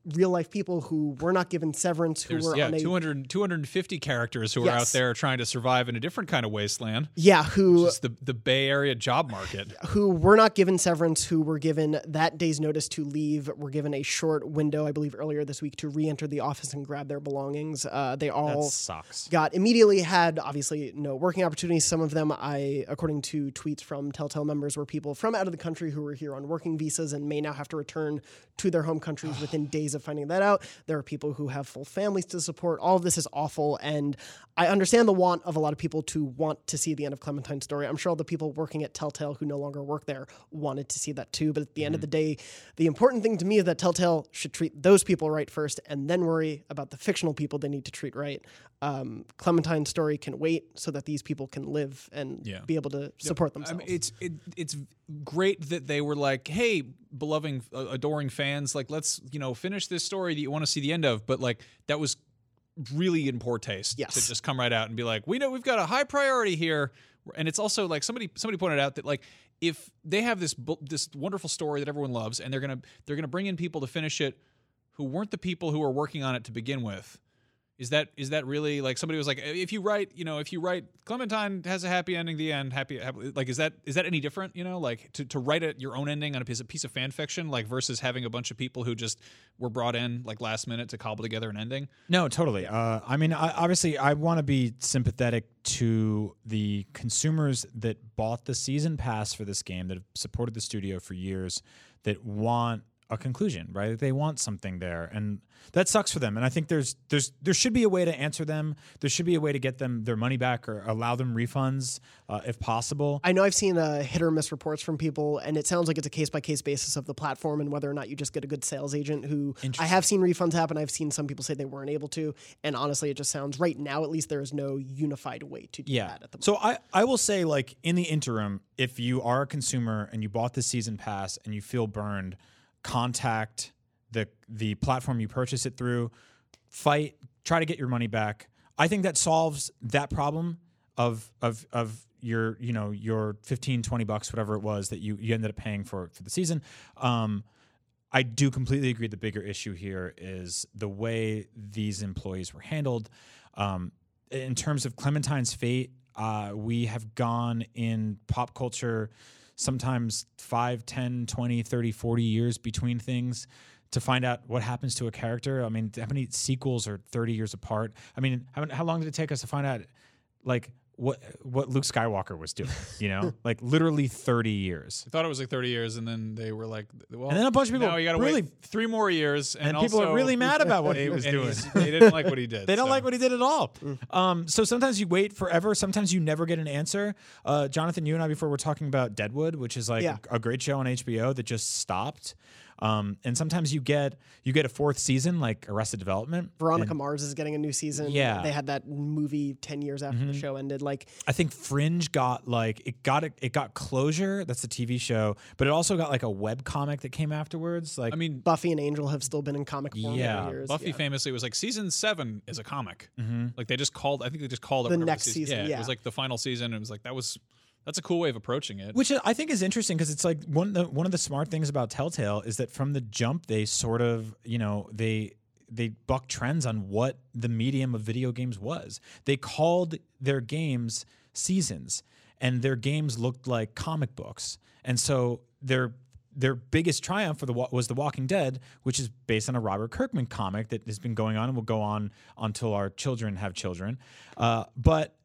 real life people who were not given severance, who There's were yeah, on a two hundred, two hundred fifty characters who are Yes. out there trying to survive in a different kind of wasteland. yeah who Just the, the Bay Area job market. who were not given severance, who were given that day's notice to leave, were given a short window, I believe earlier this week, to re-enter the office and grab their belongings. Uh, they all That sucks. got immediately had obviously no working opportunities. Some of them, I, according to tweets from Telltale members, were people from out of the country who were here on working visas and may now have to return to their home countries within days of finding that out. There are people who have full families to support. All of this is awful, and I understand the want of a lot of people to want to see the end of Clementine's story. I'm sure all the people working at Telltale who no longer work there wanted to see that too, but at the Mm-hmm. end of the day, the important thing to me is that Telltale should treat those people right first and then worry about the fictional people they need to treat right. Um, Clementine's story can wait so that these people can live and Yeah. be able to support I themselves. mean, it's it, it's great that they were like, hey, beloved, uh, adoring fans, like let's you know finish this story that you want to see the end of. But like that was really in poor taste Yes. to just come right out and be like, we know we've got a high priority here. And it's also like somebody somebody pointed out that like if they have this bu- this wonderful story that everyone loves and they're gonna they're gonna bring in people to finish it who weren't the people who were working on it to begin with. Is that is that really like somebody was like, if you write, you know, if you write Clementine has a happy ending, the end, happy, happy like is that is that any different, you know, like to, to write a, your own ending on a piece, a piece of fan fiction, like versus having a bunch of people who just were brought in like last minute to cobble together an ending? No, totally. Uh, I mean, I, obviously, I want to be sympathetic to the consumers that bought the season pass for this game, that have supported the studio for years, that want a conclusion, right? They want something there, and that sucks for them. And I think there's there's there should be a way to answer them. There should be a way to get them their money back or allow them refunds uh, if possible. I know I've seen uh, hit or miss reports from people, and it sounds like it's a case by case basis of the platform and whether or not you just get a good sales agent who I have seen refunds happen. I've seen some people say they weren't able to, and honestly, it just sounds right now, at least there is no unified way to do Yeah. that at the moment. So I, I will say, like, in the interim, if you are a consumer and you bought the season pass and you feel burned, contact the the platform you purchase it through, fight, try to get your money back. I think that solves that problem of of of your, you know, your fifteen, twenty bucks, whatever it was that you, you ended up paying for for the season. Um, I do completely agree. The bigger issue here is the way these employees were handled. Um, in terms of Clementine's fate, uh, we have gone in pop culture sometimes five, ten, twenty, thirty, forty years between things to find out what happens to a character. I mean, how many sequels are thirty years apart? I mean, how, how long did it take us to find out, like, what what Luke Skywalker was doing, you know? Like, literally thirty years. I thought it was like thirty years, and then they were like, well, And then a bunch of people now you got to really- wait three more years, and, And people also, are really mad about what he they- was and doing. he's- They didn't like what he did. They don't so. like what he did at all. Um, so sometimes you wait forever. Sometimes you never get an answer. Uh, Jonathan, you and I before were talking about Deadwood, which is like Yeah. a, a great show on H B O that just stopped. Um, and sometimes you get you get a fourth season, like Arrested Development. Veronica And Mars is getting a new season. Yeah. They had that movie ten years after the show ended. Like, I think Fringe got like it got it got closure. That's the T V show, but it also got like a web comic that came afterwards. Like, I mean, Buffy and Angel have still been in comic form Yeah, for years. Buffy yeah. famously was like season seven is a comic. Like they just called. I think they just called it The whatever next season, Yeah, yeah. it was like the final season. It was like that was that's a cool way of approaching it. which I think is interesting because it's like one of the, one of the smart things about Telltale is that from the jump they sort of, you know, they they buck trends on what the medium of video games was. They called their games seasons, and their games looked like comic books, and so their their biggest triumph for the wa- was The Walking Dead, which is based on a Robert Kirkman comic that has been going on and will go on until our children have children, uh, but.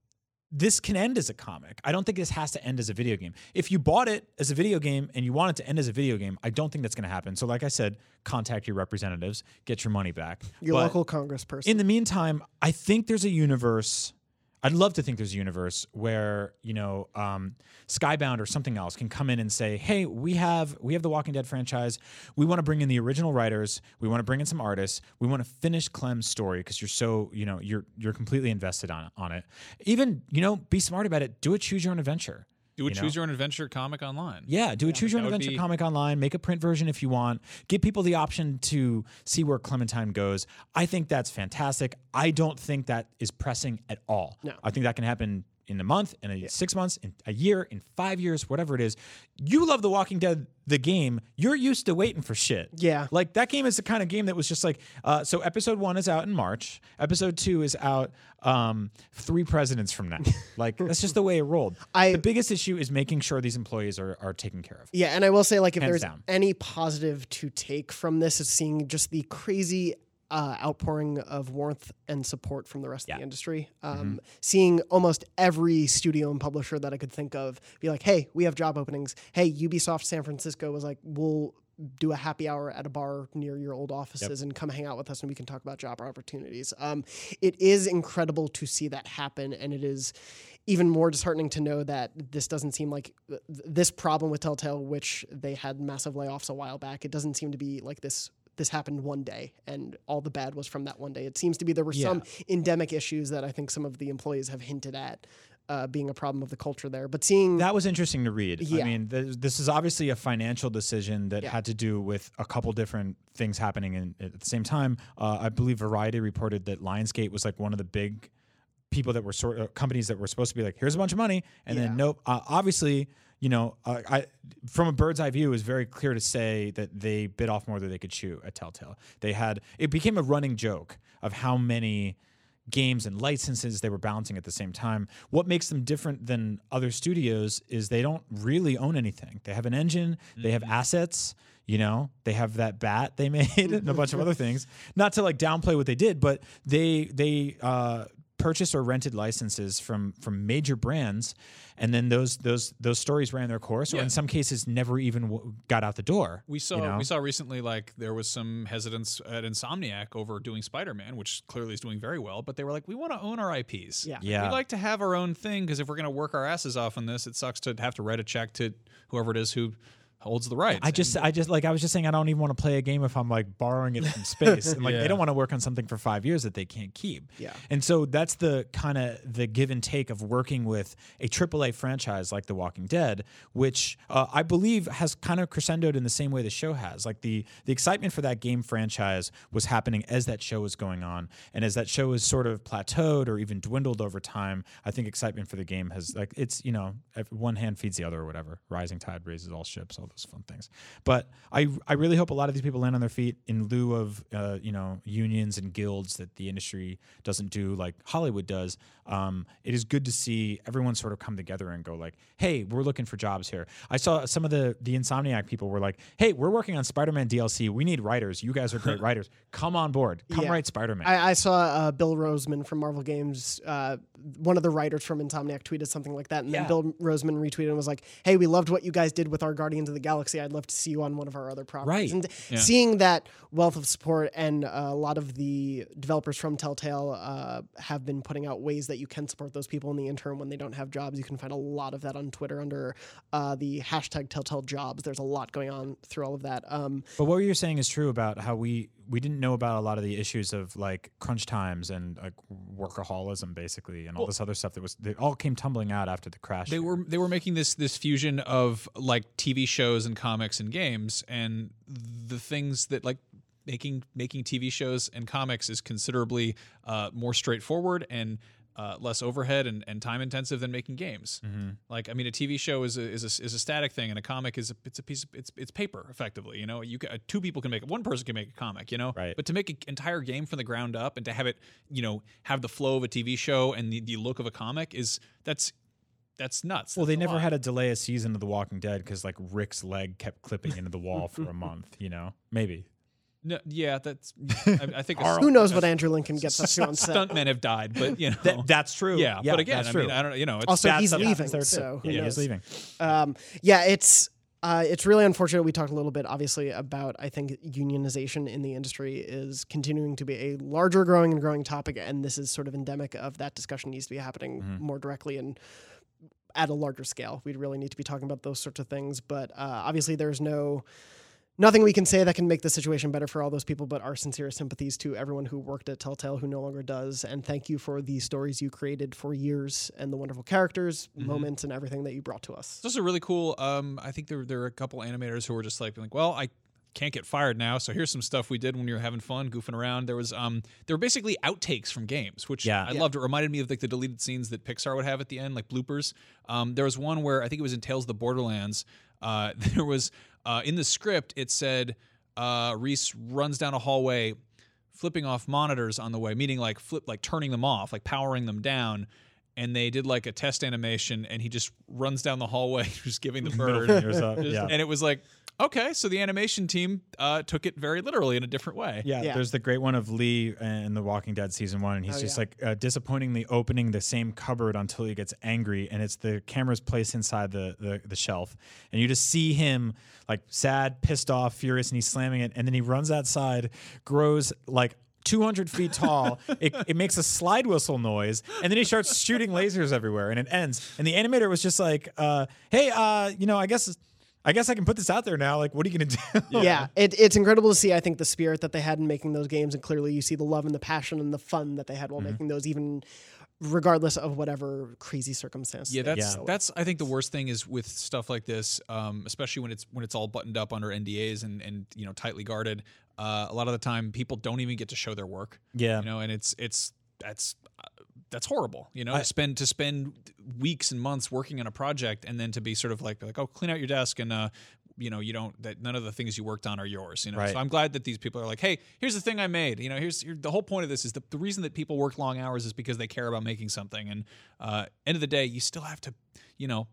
This can end as a comic. I don't think this has to end as a video game. If you bought it as a video game and you want it to end as a video game, I don't think that's going to happen. So like I said, contact your representatives, get your money back. Your But local congressperson. in the meantime, I think there's a universe. I'd love to think there's a universe where, you know, um, Skybound or something else can come in and say, "Hey, we have we have the Walking Dead franchise. We want to bring in the original writers. We want to bring in some artists. We want to finish Clem's story because you're so, you know, you're you're completely invested on on it. Even, you know, be smart about it. Do a choose your own adventure. Do a you know? choose your own adventure comic online. Yeah, do a choose your own that would adventure be- comic online. Make a print version if you want. Give people the option to see where Clementine goes. I think that's fantastic. I don't think that is pressing at all. No. I think that can happen in a month, in a yeah. six months, in a year, in five years, whatever it is. You love The Walking Dead, the game. You're used to waiting for shit. Yeah. Like, that game is the kind of game that was just like, uh, so episode one is out in March. Episode two is out um, three presidents from now. Like, that's just the way it rolled. I, the biggest issue is making sure these employees are, are taken care of. Yeah, and I will say, like, if Hands there's down. any positive to take from this, is seeing just the crazy Uh, outpouring of warmth and support from the rest yeah. of the industry. Um, mm-hmm. Seeing almost every studio and publisher that I could think of be like, hey, we have job openings. Hey, Ubisoft San Francisco was like, we'll do a happy hour at a bar near your old offices yep. and come hang out with us and we can talk about job opportunities. Um, it is incredible to see that happen, and it is even more disheartening to know that this doesn't seem like th- this problem with Telltale, which they had massive layoffs a while back, it doesn't seem to be like this this happened one day and all the bad was from that one day. It seems to be there were yeah. some endemic issues that I think some of the employees have hinted at uh, being a problem of the culture there. But seeing... That was interesting to read. Yeah. I mean, th- this is obviously a financial decision that Yeah. had to do with a couple different things happening in, at the same time. Uh, I believe Variety reported that Lionsgate was like one of the big people that were sort of companies that were supposed to be like, here's a bunch of money. And Yeah. then nope. Uh, obviously... You know, uh, I from a bird's eye view, it was very clear to say that they bit off more than they could chew at Telltale. They had it became a running joke of how many games and licenses they were balancing at the same time. What makes them different than other studios is they don't really own anything. They have an engine, mm-hmm. they have assets. You know, they have that bat they made and a bunch of other things. Not to like downplay what they did, but they they. Uh, purchased or rented licenses from from major brands, and then those those those stories ran their course, or Yeah. in some cases never even w- got out the door. We saw you know? we saw recently like there was some hesitance at Insomniac over doing Spider-Man, which clearly is doing very well, but they were like, we want to own our I Ps. Yeah. Yeah. We like to have our own thing because if we're going to work our asses off on this, it sucks to have to write a check to whoever it is who holds the rights. I just, I just like, I was just saying, I don't even want to play a game if I'm like borrowing it from space. And like, Yeah. they don't want to work on something for five years that they can't keep. Yeah. And so that's the kind of the give and take of working with a triple A franchise like The Walking Dead, which uh, I believe has kind of crescendoed in the same way the show has. Like the the excitement for that game franchise was happening as that show was going on, and as that show has sort of plateaued or even dwindled over time, I think excitement for the game has like it's you know one hand feeds the other or whatever. Rising tide raises all ships, all those fun things. But I I really hope a lot of these people land on their feet in lieu of uh, you know unions and guilds that the industry doesn't do like Hollywood does. Um, it is good to see everyone sort of come together and go like, hey, we're looking for jobs here. I saw some of the the Insomniac people were like, hey, we're working on Spider-Man D L C. We need writers. You guys are great writers. Come on board. Come Yeah. write Spider-Man. I, I saw uh, Bill Roseman from Marvel Games, uh, one of the writers from Insomniac, tweeted something like that, and then Yeah. Bill Roseman retweeted and was like, "Hey, we loved what you guys did with our Guardians of the Galaxy. I'd love to see you on one of our other properties." Right. And Yeah. seeing that wealth of support, and uh, a lot of the developers from Telltale uh, have been putting out ways that you can support those people in the interim when they don't have jobs. You can find a lot of that on Twitter under uh, the hashtag Telltale Jobs. There's a lot going on through all of that. Um, But what you're saying is true about how we we didn't know about a lot of the issues of like crunch times and like workaholism, basically, and all Well- this other stuff that was that all came tumbling out after the crash. They were they were making this this fusion of like T V shows and comics and games, and the things that like making making T V shows and comics is considerably uh, more straightforward and uh, less overhead and, and time intensive than making games. Mm-hmm. Like I mean, a T V show is a, is a is a static thing, and a comic is a, it's a piece of, it's it's paper effectively. You know, you can, uh, two people can make it, one person can make a comic. You know, Right. But to make an entire game from the ground up and to have it, you know, have the flow of a T V show and the, the look of a comic is that's. That's nuts. Well, they That's a never lot. had to delay a season of The Walking Dead because like Rick's leg kept clipping into the wall for a month. You know, maybe. No, yeah, that's. I, I think a, who knows what Andrew Lincoln gets up to on set? stuntmen have died, but you know That, that's true. Yeah, but again, that's I true. mean, I don't. You know, it's, Also, That's he's up- leaving, that's so who yeah, knows? he's leaving. Um, yeah, it's uh, it's really unfortunate. We talked a little bit, obviously, about I think unionization in the industry is continuing to be a larger, growing, and growing topic, and this is sort of endemic of that discussion needs to be happening Mm-hmm. more directly and at a larger scale. We'd really need to be talking about those sorts of things, but uh, obviously, there's no. Nothing we can say that can make the situation better for all those people, but our sincere sympathies to everyone who worked at Telltale who no longer does. And thank you for the stories you created for years and the wonderful characters, Mm-hmm. moments, and everything that you brought to us. it's also really cool. Um, I think there there are a couple animators who were just like, like, well, I can't get fired now, so here's some stuff we did when we were having fun, goofing around. There was um, there were basically outtakes from games, which Yeah. I Yeah. loved. It reminded me of like the deleted scenes that Pixar would have at the end, like bloopers. Um, there was one where I think it was in Tales of the Borderlands. Uh, there was uh, in the script it said uh, Reese runs down a hallway, flipping off monitors on the way, meaning like flip, like turning them off, like powering them down. And they did like a test animation, and he just runs down the hallway, just giving the bird. fingers up, Just- yeah. And it was like, okay, so the animation team uh, took it very literally in a different way. Yeah, Yeah. there's the great one of Lee in The Walking Dead season one, and he's Oh, just yeah. like uh, disappointingly opening the same cupboard until he gets angry, and it's the camera's placed inside the, the the shelf, and you just see him like sad, pissed off, furious, and he's slamming it, and then he runs outside, grows like two hundred feet tall. it, it makes a slide whistle noise, and then he starts shooting lasers everywhere, and it ends. And the animator was just like, uh, "Hey, uh, you know, I guess." I guess I can put this out there now. Like, what are you going to do? Yeah, it, it's incredible to see, I think, the spirit that they had in making those games. And clearly you see the love and the passion and the fun that they had while making those, even regardless of whatever crazy circumstances. Yeah, they that's dealt with. that's. I think the worst thing is with stuff like this, um, especially when it's when it's all buttoned up under N D As and and you know tightly guarded. Uh, a lot of the time, people don't even get to show their work. Yeah. you know, and it's it's that's uh, that's horrible. You know, I- to spend to spend weeks and months working on a project and then to be sort of like like oh, clean out your desk and uh, you know, you don't that none of the things you worked on are yours. You know, Right. so I'm glad that these people are like, hey, here's the thing I made. You know, here's here, the whole point of this is the, the reason that people work long hours is because they care about making something. And uh, end of the day, you still have to, you know,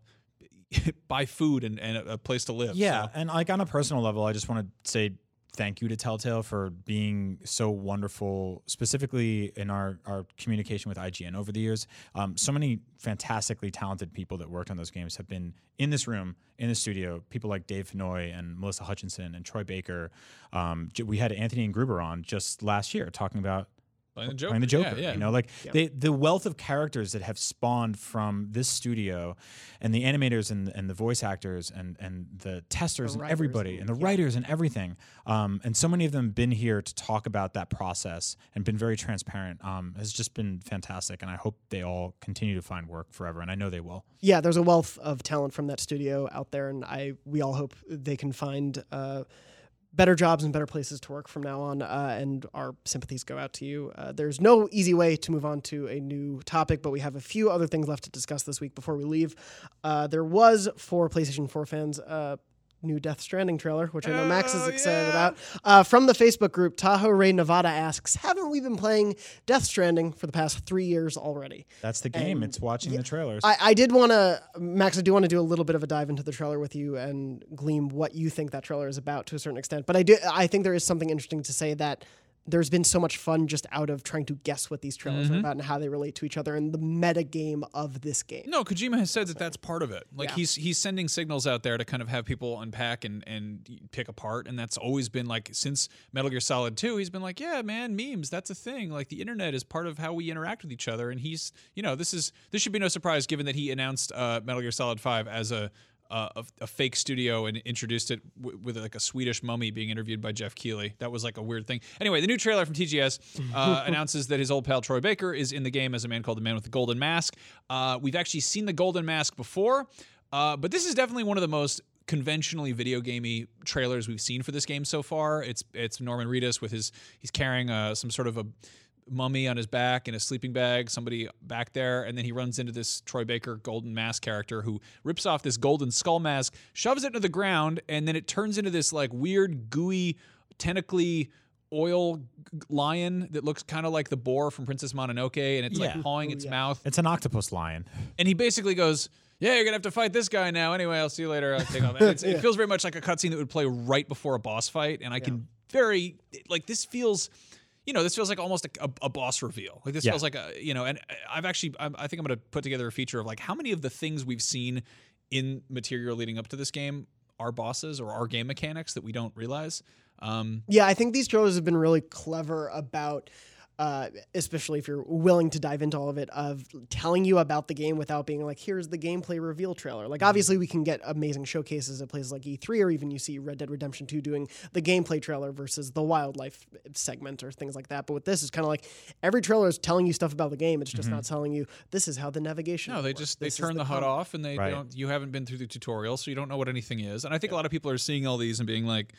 buy food and, and a, a place to live. Yeah, So- and like on a personal level, I just want to say thank you to Telltale for being so wonderful, specifically in our, our communication with I G N over the years. Um, so many fantastically talented people that worked on those games have been in this room, in the studio. People like Dave Fenoy and Melissa Hutchinson and Troy Baker. Um, j- we had Anthony and Gruber on just last year talking about Playing the Joker. playing the Joker. Yeah, yeah. You know, like they, the wealth of characters that have spawned from this studio, and the animators and and the voice actors and and the testers The and writers everybody and- and the yeah. writers and everything. Um, and so many of them been here to talk about that process and been very transparent. Um, has just been fantastic, and I hope they all continue to find work forever, and I know they will. Yeah, there's a wealth of talent from that studio out there, and I we all hope they can find uh, better jobs and better places to work from now on. Uh, and our sympathies go out to you. Uh, there's no easy way to move on to a new topic, but we have a few other things left to discuss this week before we leave. Uh, there was, for PlayStation four fans, uh, new Death Stranding trailer, which I know Max is Oh, excited yeah. about. Uh, from the Facebook group, Tahoe Ray Nevada asks, haven't we been playing Death Stranding for the past three years already? That's the game. And- it's watching the trailers. I, I did want to, Max, I do want to do a little bit of a dive into the trailer with you and glean what you think that trailer is about to a certain extent. But I do, I think there is something interesting to say that there's been so much fun just out of trying to guess what these trailers Mm-hmm. are about and how they relate to each other and the meta game of this game. No, Kojima has said that that's part of it. Like Yeah. he's he's sending signals out there to kind of have people unpack and and pick apart, and that's always been like since Metal Gear Solid two. He's been like, yeah, man, memes, that's a thing. Like the internet is part of how we interact with each other, and he's you know this is this should be no surprise given that he announced uh, Metal Gear Solid five as a. Uh, a, a fake studio and introduced it w- with like a Swedish mummy being interviewed by Jeff Keighley. That was like a weird thing. Anyway, the new trailer from T G S uh, announces that his old pal Troy Baker is in the game as a man called the Man with the Golden Mask. Uh, we've actually seen the Golden Mask before, uh, but this is definitely one of the most conventionally video gamey trailers we've seen for this game so far. It's it's Norman Reedus with his he's carrying uh, some sort of a mummy on his back in a sleeping bag, somebody back there, and then he runs into this Troy Baker golden mask character who rips off this golden skull mask, shoves it into the ground, and then it turns into this like weird gooey tentacly oil g- lion that looks kind of like the boar from Princess Mononoke, and it's Yeah. like pawing its mouth, it's an octopus lion. and he basically goes, yeah, you're gonna have to fight this guy now. Anyway, I'll see you later. I'll take off. And it's, It feels very much like a cutscene that would play right before a boss fight, and I can very like this feels, you know, this feels like almost a, a, a boss reveal. Like this Yeah. feels like a, you know, and I've actually, I'm, I think I'm gonna put together a feature of like how many of the things we've seen in material leading up to this game are bosses or are game mechanics that we don't realize. Um, Yeah, I think these trailers have been really clever about, uh, especially if you're willing to dive into all of it, of telling you about the game without being like, here's the gameplay reveal trailer. Like, obviously, we can get amazing showcases at places like E three, or even you see Red Dead Redemption two doing the gameplay trailer versus the wildlife segment or things like that. But with this, it's kind of like every trailer is telling you stuff about the game. It's just not telling you this is how the navigation. No, they works. just they This is turn the, H U D com-" off, and they Right. don't. You haven't been through the tutorial, so you don't know what anything is. And I think a lot of people are seeing all these and being like,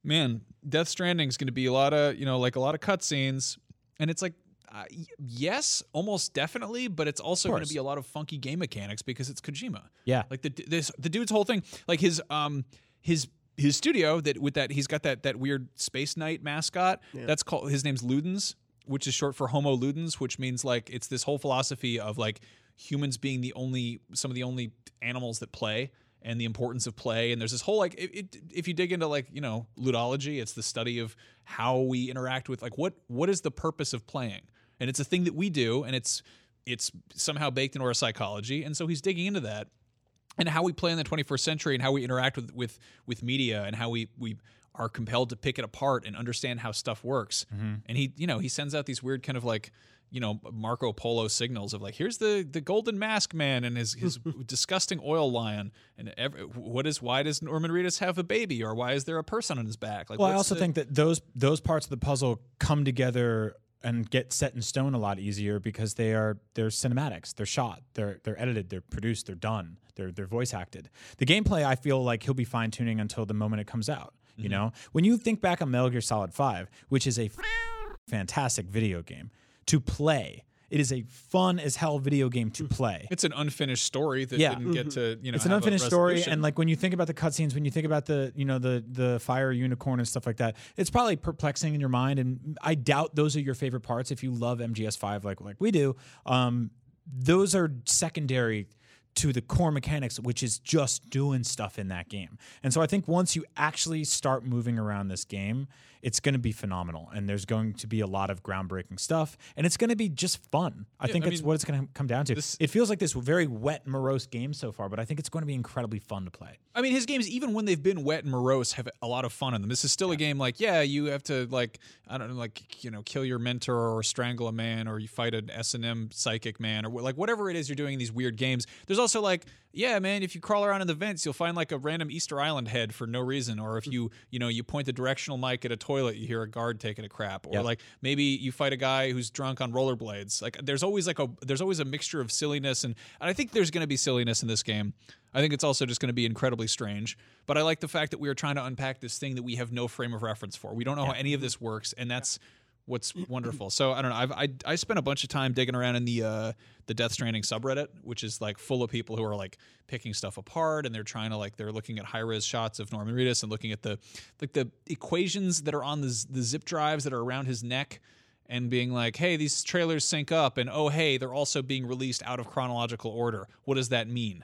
man, Death Stranding is going to be a lot of, you know, like a lot of cutscenes. And it's like, uh, y- yes, almost definitely, but it's also going to be a lot of funky game mechanics because it's Kojima. Yeah. Like the this the dude's whole thing, like his um his his studio that with that he's got that that weird Space Knight mascot. That's called his name's Ludens, which is short for Homo Ludens, which means like it's this whole philosophy of like humans being the only some of the only animals that play. And the importance of play, and there's this whole like it, it, if you dig into like you know ludology, it's the study of how we interact with like what what is the purpose of playing, and it's a thing that we do, and it's it's somehow baked into our psychology, and so he's digging into that, and how we play in the twenty-first century, and how we interact with with with media, and how we we are compelled to pick it apart and understand how stuff works, Mm-hmm. and he you know he sends out these weird kind of like. You know, Marco Polo signals of like, here's the the golden mask man and his his disgusting oil lion, and every, what is why does Norman Reedus have a baby, or why is there a person on his back? Like, Well, I what's also the- think that those those parts of the puzzle come together and get set in stone a lot easier because they are they're cinematics, they're shot, they're they're edited, they're produced, they're done, they're they're voice acted. The gameplay, I feel like he'll be fine tuning until the moment it comes out. You Mm-hmm. know, when you think back on Metal Gear Solid five, which is a f- fantastic video game to play. It is a fun as hell video game to play. it's an unfinished story that Yeah. didn't get to you know. It's an have a unfinished story, resolution. and like when you think about the cutscenes, when you think about the you know the the fire unicorn and stuff like that, it's probably perplexing in your mind. And I doubt those are your favorite parts if you love M G S five like like we do. Um, those are secondary to the core mechanics, which is just doing stuff in that game. And so I think once you actually start moving around this game, it's going to be phenomenal. And there's going to be a lot of groundbreaking stuff. And it's going to be just fun. I Yeah, think I that's mean, what it's going to come down to. this- It feels like this very wet, morose game so far, but I think it's going to be incredibly fun to play. I mean, his games, even when they've been wet and morose, have a lot of fun in them. This is still a game like, yeah, you have to like, I don't know, like, you know, kill your mentor or strangle a man, or you fight an S and M psychic man, or wh- like whatever it is you're doing in these weird games. There's also like, yeah, man, if you crawl around in the vents, you'll find like a random Easter Island head for no reason. Or if you, you know, you point the directional mic at a toilet, you hear a guard taking a crap. Or Yep. like maybe you fight a guy who's drunk on rollerblades. Like there's always like a, there's always a mixture of silliness. And, and I think there's going to be silliness in this game. I think it's also just going to be incredibly strange. But I like the fact that we are trying to unpack this thing that we have no frame of reference for. We don't know how any of this works. And that's what's wonderful. So I don't know. I've, I I spent a bunch of time digging around in the uh, the Death Stranding subreddit, which is like full of people who are like picking stuff apart, and they're trying to like they're looking at high res shots of Norman Reedus and looking at the like the equations that are on the z- the zip drives that are around his neck, and being like, hey, these trailers sync up, and oh hey, they're also being released out of chronological order. What does that mean?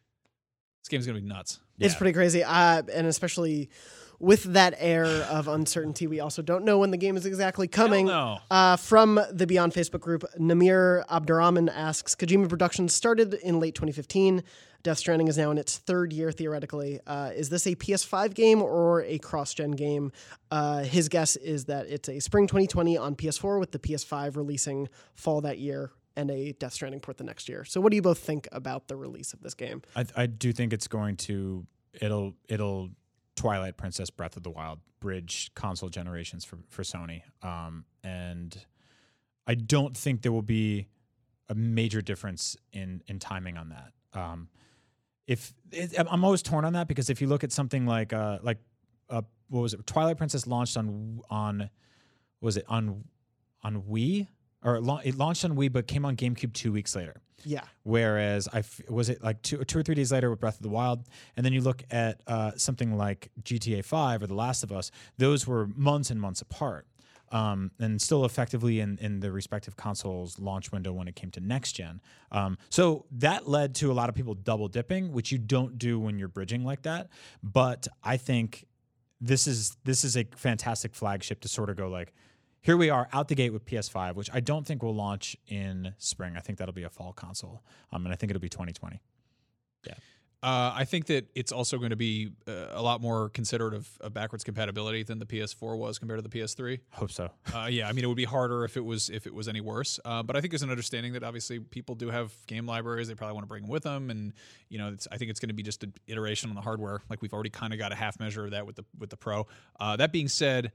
This game's gonna be nuts. It's Yeah. pretty crazy, uh, and especially with that air of uncertainty, we also don't know when the game is exactly coming. no. Uh, from the Beyond Facebook group, Namir Abdurrahman asks, Kojima Productions started in late twenty fifteen. Death Stranding is now in its third year, theoretically. Uh, is this a P S five game or a cross-gen game? Uh, his guess is that it's a spring twenty twenty on P S four, with the P S five releasing fall that year, and a Death Stranding port the next year. So what do you both think about the release of this game? I, I do think it's going to it'll it'll Twilight Princess Breath of the Wild bridge console generations for for Sony, um, and I don't think there will be a major difference in in timing on that. Um, if it, I'm always torn on that because if you look at something like uh, like uh, what was it? Twilight Princess launched on on was it on on Wii or it, la- it launched on Wii but came on GameCube two weeks later. Yeah. Whereas I f- was it like two, two or three days later with Breath of the Wild, and then you look at uh, something like G T A five or The Last of Us; those were months and months apart, um, and still effectively in, in the respective consoles' launch window when it came to next gen. Um, so that led to a lot of people double dipping, which you don't do when you're bridging like that. But I think this is this is a fantastic flagship to sort of go like, here we are out the gate with P S five, which I don't think will launch in spring. I think that'll be a fall console, um, and I think it'll be twenty twenty. Yeah, Uh, I think that it's also going to be uh, a lot more considerate of, of backwards compatibility than the P S four was compared to the P S three. hope so. Uh, yeah, I mean, it would be harder if it was if it was any worse. Uh, but I think there's an understanding that obviously people do have game libraries; they probably want to bring them with them, and you know, it's, I think it's going to be just an iteration on the hardware. Like we've already kind of got a half measure of that with the with the Pro. Uh, that being said,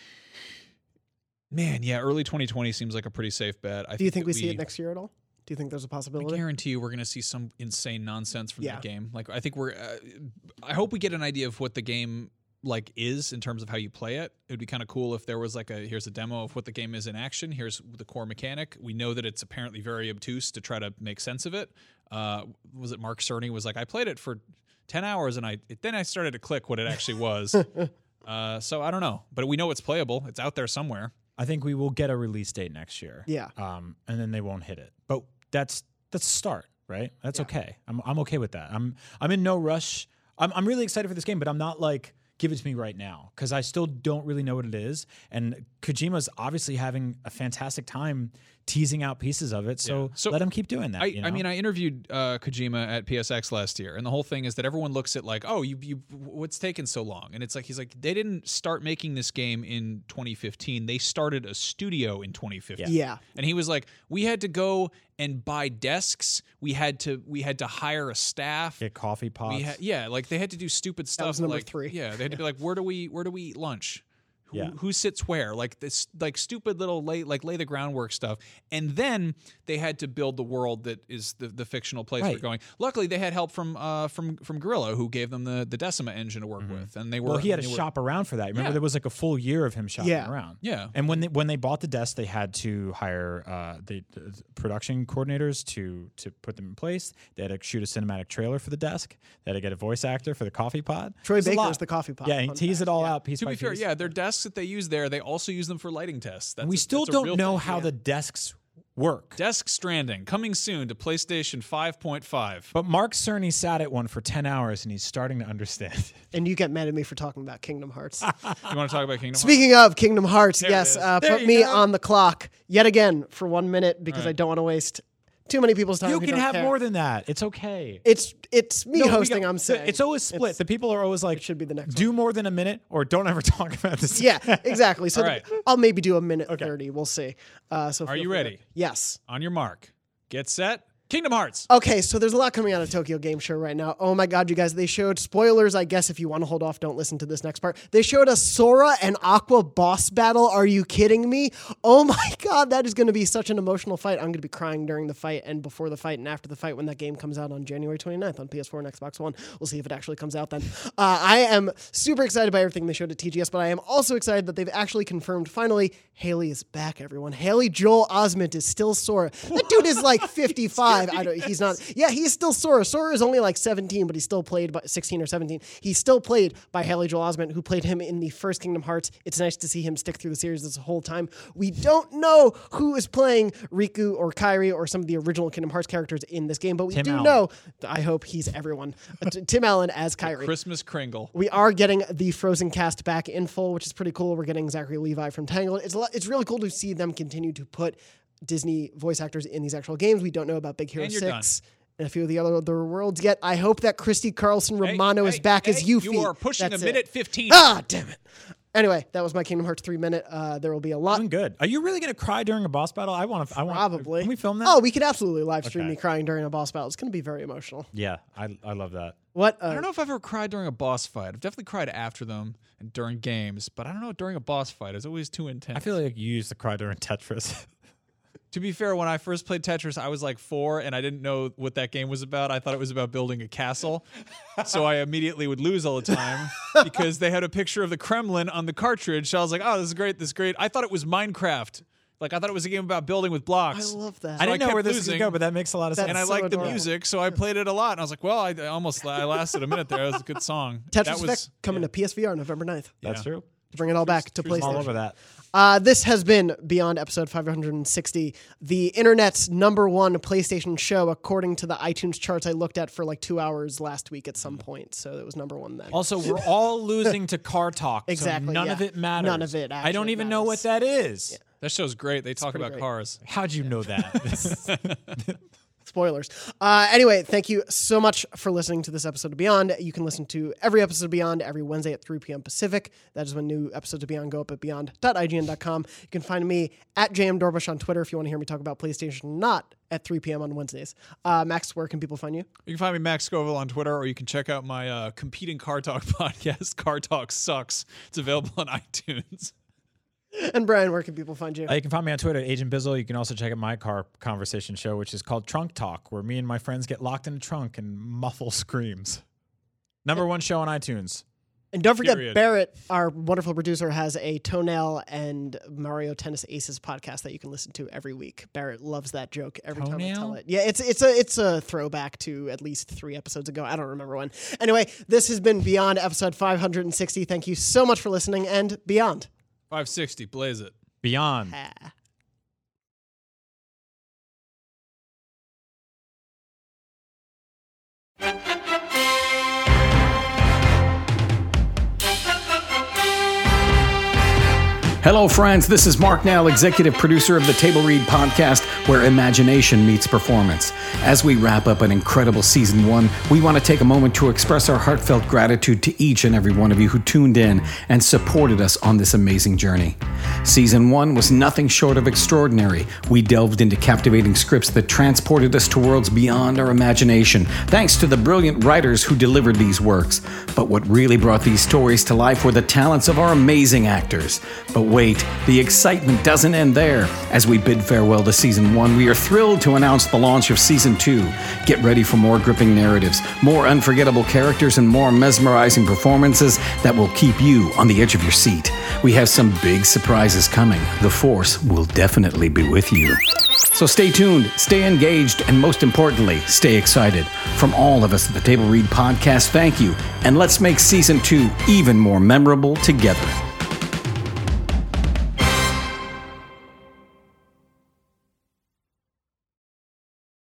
man, yeah, early twenty twenty seems like a pretty safe bet. I Do you think that we see it next year at all? Do you think there's a I possibility? guarantee you we're going to see some insane nonsense from Yeah. that game. Like I think we're uh, I hope we get an idea of what the game like is in terms of how you play it. It would be kind of cool if there was like a here's a demo of what the game is in action. Here's the core mechanic. We know that it's apparently very obtuse to try to make sense of it. Uh, was it Mark Cerny was like, I played it for ten hours and I it, then I started to click what it actually was. uh, so I don't know, but we know it's playable. It's out there somewhere. I think we will get a release date next year. Yeah. Um, and then they won't hit it. But that's that's a start, right? That's Yeah. okay. I'm I'm okay with that. I'm I'm in no rush. I'm I'm really excited for this game, but I'm not like give it to me right now because I still don't really know what it is. And Kojima's obviously having a fantastic time teasing out pieces of it. So, Yeah. So let him keep doing that. I, you know? I mean, I interviewed uh, Kojima at P S X last year, and the whole thing is that everyone looks at like, oh, you, you, what's taken so long? And it's like he's like, they didn't start making this game in twenty fifteen. They started a studio in twenty fifteen. Yeah. And he was like, we had to go and buy desks. We had to we had to hire a staff. get coffee pots. We had, yeah, like they had to do stupid stuff. was number like, three. Yeah, they had to be like, where do we where do we eat lunch? Who, Yeah. who sits where? Like this, like stupid little lay, like lay the groundwork stuff, and then they had to build the world that is the, the fictional place Right. we're going. Luckily, they had help from uh, from from Guerrilla, who gave them the, the Decima engine to work with, and they were. well, he had to they were- shop around for that. Remember, Yeah. there was like a full year of him shopping Yeah. around. Yeah. And when they when they bought the desk, they had to hire uh, the, the production coordinators to to put them in place. They had to shoot a cinematic trailer for the desk. They had to get a voice actor for the coffee pod. Troy It was a Baker's lot. the coffee pot. Yeah, and he Fun teased fact. it all Yeah. out piece To by be fair, piece. yeah, their desks that they use there, they also use them for lighting tests. That's And we a- still that's a real don't know thing. how Yeah. the desks work. Desk Stranding coming soon to PlayStation five point five. But Mark Cerny sat at one for ten hours, and he's starting to understand. And you get mad at me for talking about Kingdom Hearts. You want to talk about Kingdom Hearts? Speaking of Kingdom Hearts, There it yes, is. uh, There put you me go. on the clock yet again for one minute because All I don't want to waste too many people's time. You who can don't have care. more than that. It's okay. It's it's me No, we hosting. got- I'm the- saying it's always split. It's- the people are always like, it should be the next do more than a minute or don't ever talk about this. Yeah, exactly. So All right. the- I'll maybe do a minute thirty. We'll see. Uh, so Are feel you free to- ready? Yes. On your mark, get set. Kingdom Hearts. Okay, so there's a lot coming out of Tokyo Game Show right now. Oh my god, you guys, they showed spoilers, I guess if you want to hold off, don't listen to this next part. They showed a Sora and Aqua boss battle. Are you kidding me? Oh my god, that is going to be such an emotional fight. I'm going to be crying during the fight and before the fight and after the fight when that game comes out on January twenty-ninth on P S four and Xbox One. We'll see if it actually comes out then. Uh, I am super excited by everything they showed at T G S, but I am also excited that they've actually confirmed finally Haley is back, everyone. Haley Joel Osment is still Sora. That dude is like fifty-five. I don't, he's not. Yeah, he's still Sora. Sora is only like seventeen, but he's still played by sixteen or seventeen. He's still played by Haley Joel Osment, who played him in the first Kingdom Hearts. It's nice to see him stick through the series this whole time. We don't know who is playing Riku or Kairi or some of the original Kingdom Hearts characters in this game, but we Tim do Allen. know. I hope he's everyone. Uh, T- Tim Allen as Kairi. Christmas Kringle. We are getting the Frozen cast back in full, which is pretty cool. We're getting Zachary Levi from Tangled. It's a lot, it's really cool to see them continue to put Disney voice actors in these actual games. We don't know about Big Hero And you're six and a few of the other, other worlds yet. I hope that Christy Carlson Hey, Romano is hey, back hey, as Yuffie. You are pushing That's a it. minute fifteen. Ah, damn it. Anyway, that was my Kingdom Hearts three minute. Uh, there will be a lot. I'm good. Are you really going to cry during a boss battle? I want to. I want. Probably. Can we film that? Oh, we could absolutely live stream Okay. me crying during a boss battle. It's going to be very emotional. yeah. I I love that. What? Uh, I don't know if I've ever cried during a boss fight. I've definitely cried after them and during games, but I don't know during a boss fight. It's always too intense. I feel like you used to cry during Tetris. To be fair, when I first played Tetris, I was like four and I didn't know what that game was about. I thought it was about building a castle. So I immediately would lose all the time because they had a picture of the Kremlin on the cartridge. So I was like, oh, this is great. This is great. I thought it was Minecraft. Like, I thought it was a game about building with I blocks. love that. I didn't I know kept where this losing. could go, but that makes a lot of That's sense. and I so liked the adorable. music, so I played it a lot. And I was like, well, I, I almost I lasted a minute there. That was a good song. Tetris that was Effect coming to P S V R November ninth. That's yeah. true. To bring it all back to truth PlayStation. I'm all over that. Uh, this has been Beyond episode five hundred sixty, the internet's number one PlayStation show, according to the iTunes charts I looked at for like two hours last week at some point. So it was number one then. Also, we're all losing to car talk. so Exactly, none yeah. of it matters. None of it I don't actually even know what matters. that is. That show's great. They talk pretty about great. cars. How'd you know that? Spoilers. Uh, anyway, thank you so much for listening to this episode of Beyond. You can listen to every episode of Beyond every Wednesday at three p.m. Pacific. That is when new episodes of Beyond go up at beyond dot I G N dot com. You can find me at J M Dorbush on Twitter if you want to hear me talk about PlayStation, not at three p.m. on Wednesdays. Uh, Max, where can people find you? You can find me, Max Scoville, on Twitter, or you can check out my uh, competing Car Talk podcast, Car Talk Sucks. It's available on iTunes. And Brian, where can people find you? Uh, you can find me on Twitter at Agent Bizzle. You can also check out my car conversation show, which is called Trunk Talk, where me and my friends get locked in a trunk and muffle screams. Number one show on iTunes. And don't forget, Period. Barrett, our wonderful producer, has a Toenail and Mario Tennis Aces podcast that you can listen to every week. Barrett loves that joke every time I Toenail? tell it. Yeah, it's it's a it's a throwback to at least three episodes ago. I don't remember when. Anyway, this has been Beyond episode five hundred sixty. Thank you so much for listening, and Beyond. five sixty, blaze it. Beyond. Ah. Hello, friends. This is Mark Nell, executive producer of the Table Read podcast, where imagination meets performance. As we wrap up an incredible season one, we want to take a moment to express our heartfelt gratitude to each and every one of you who tuned in and supported us on this amazing journey. Season one was nothing short of extraordinary. We delved into captivating scripts that transported us to worlds beyond our imagination, thanks to the brilliant writers who delivered these works. But what really brought these stories to life were the talents of our amazing actors. But wait, the excitement doesn't end there. As we bid farewell to season one, we are thrilled to announce the launch of season two. Get ready for more gripping narratives, more unforgettable characters, and more mesmerizing performances that will keep you on the edge of your seat. We have some big surprises coming. The Force will definitely be with you. So stay tuned, stay engaged, and most importantly, stay excited. From all of us at the Table Read podcast, thank you, and let's make season two even more memorable together.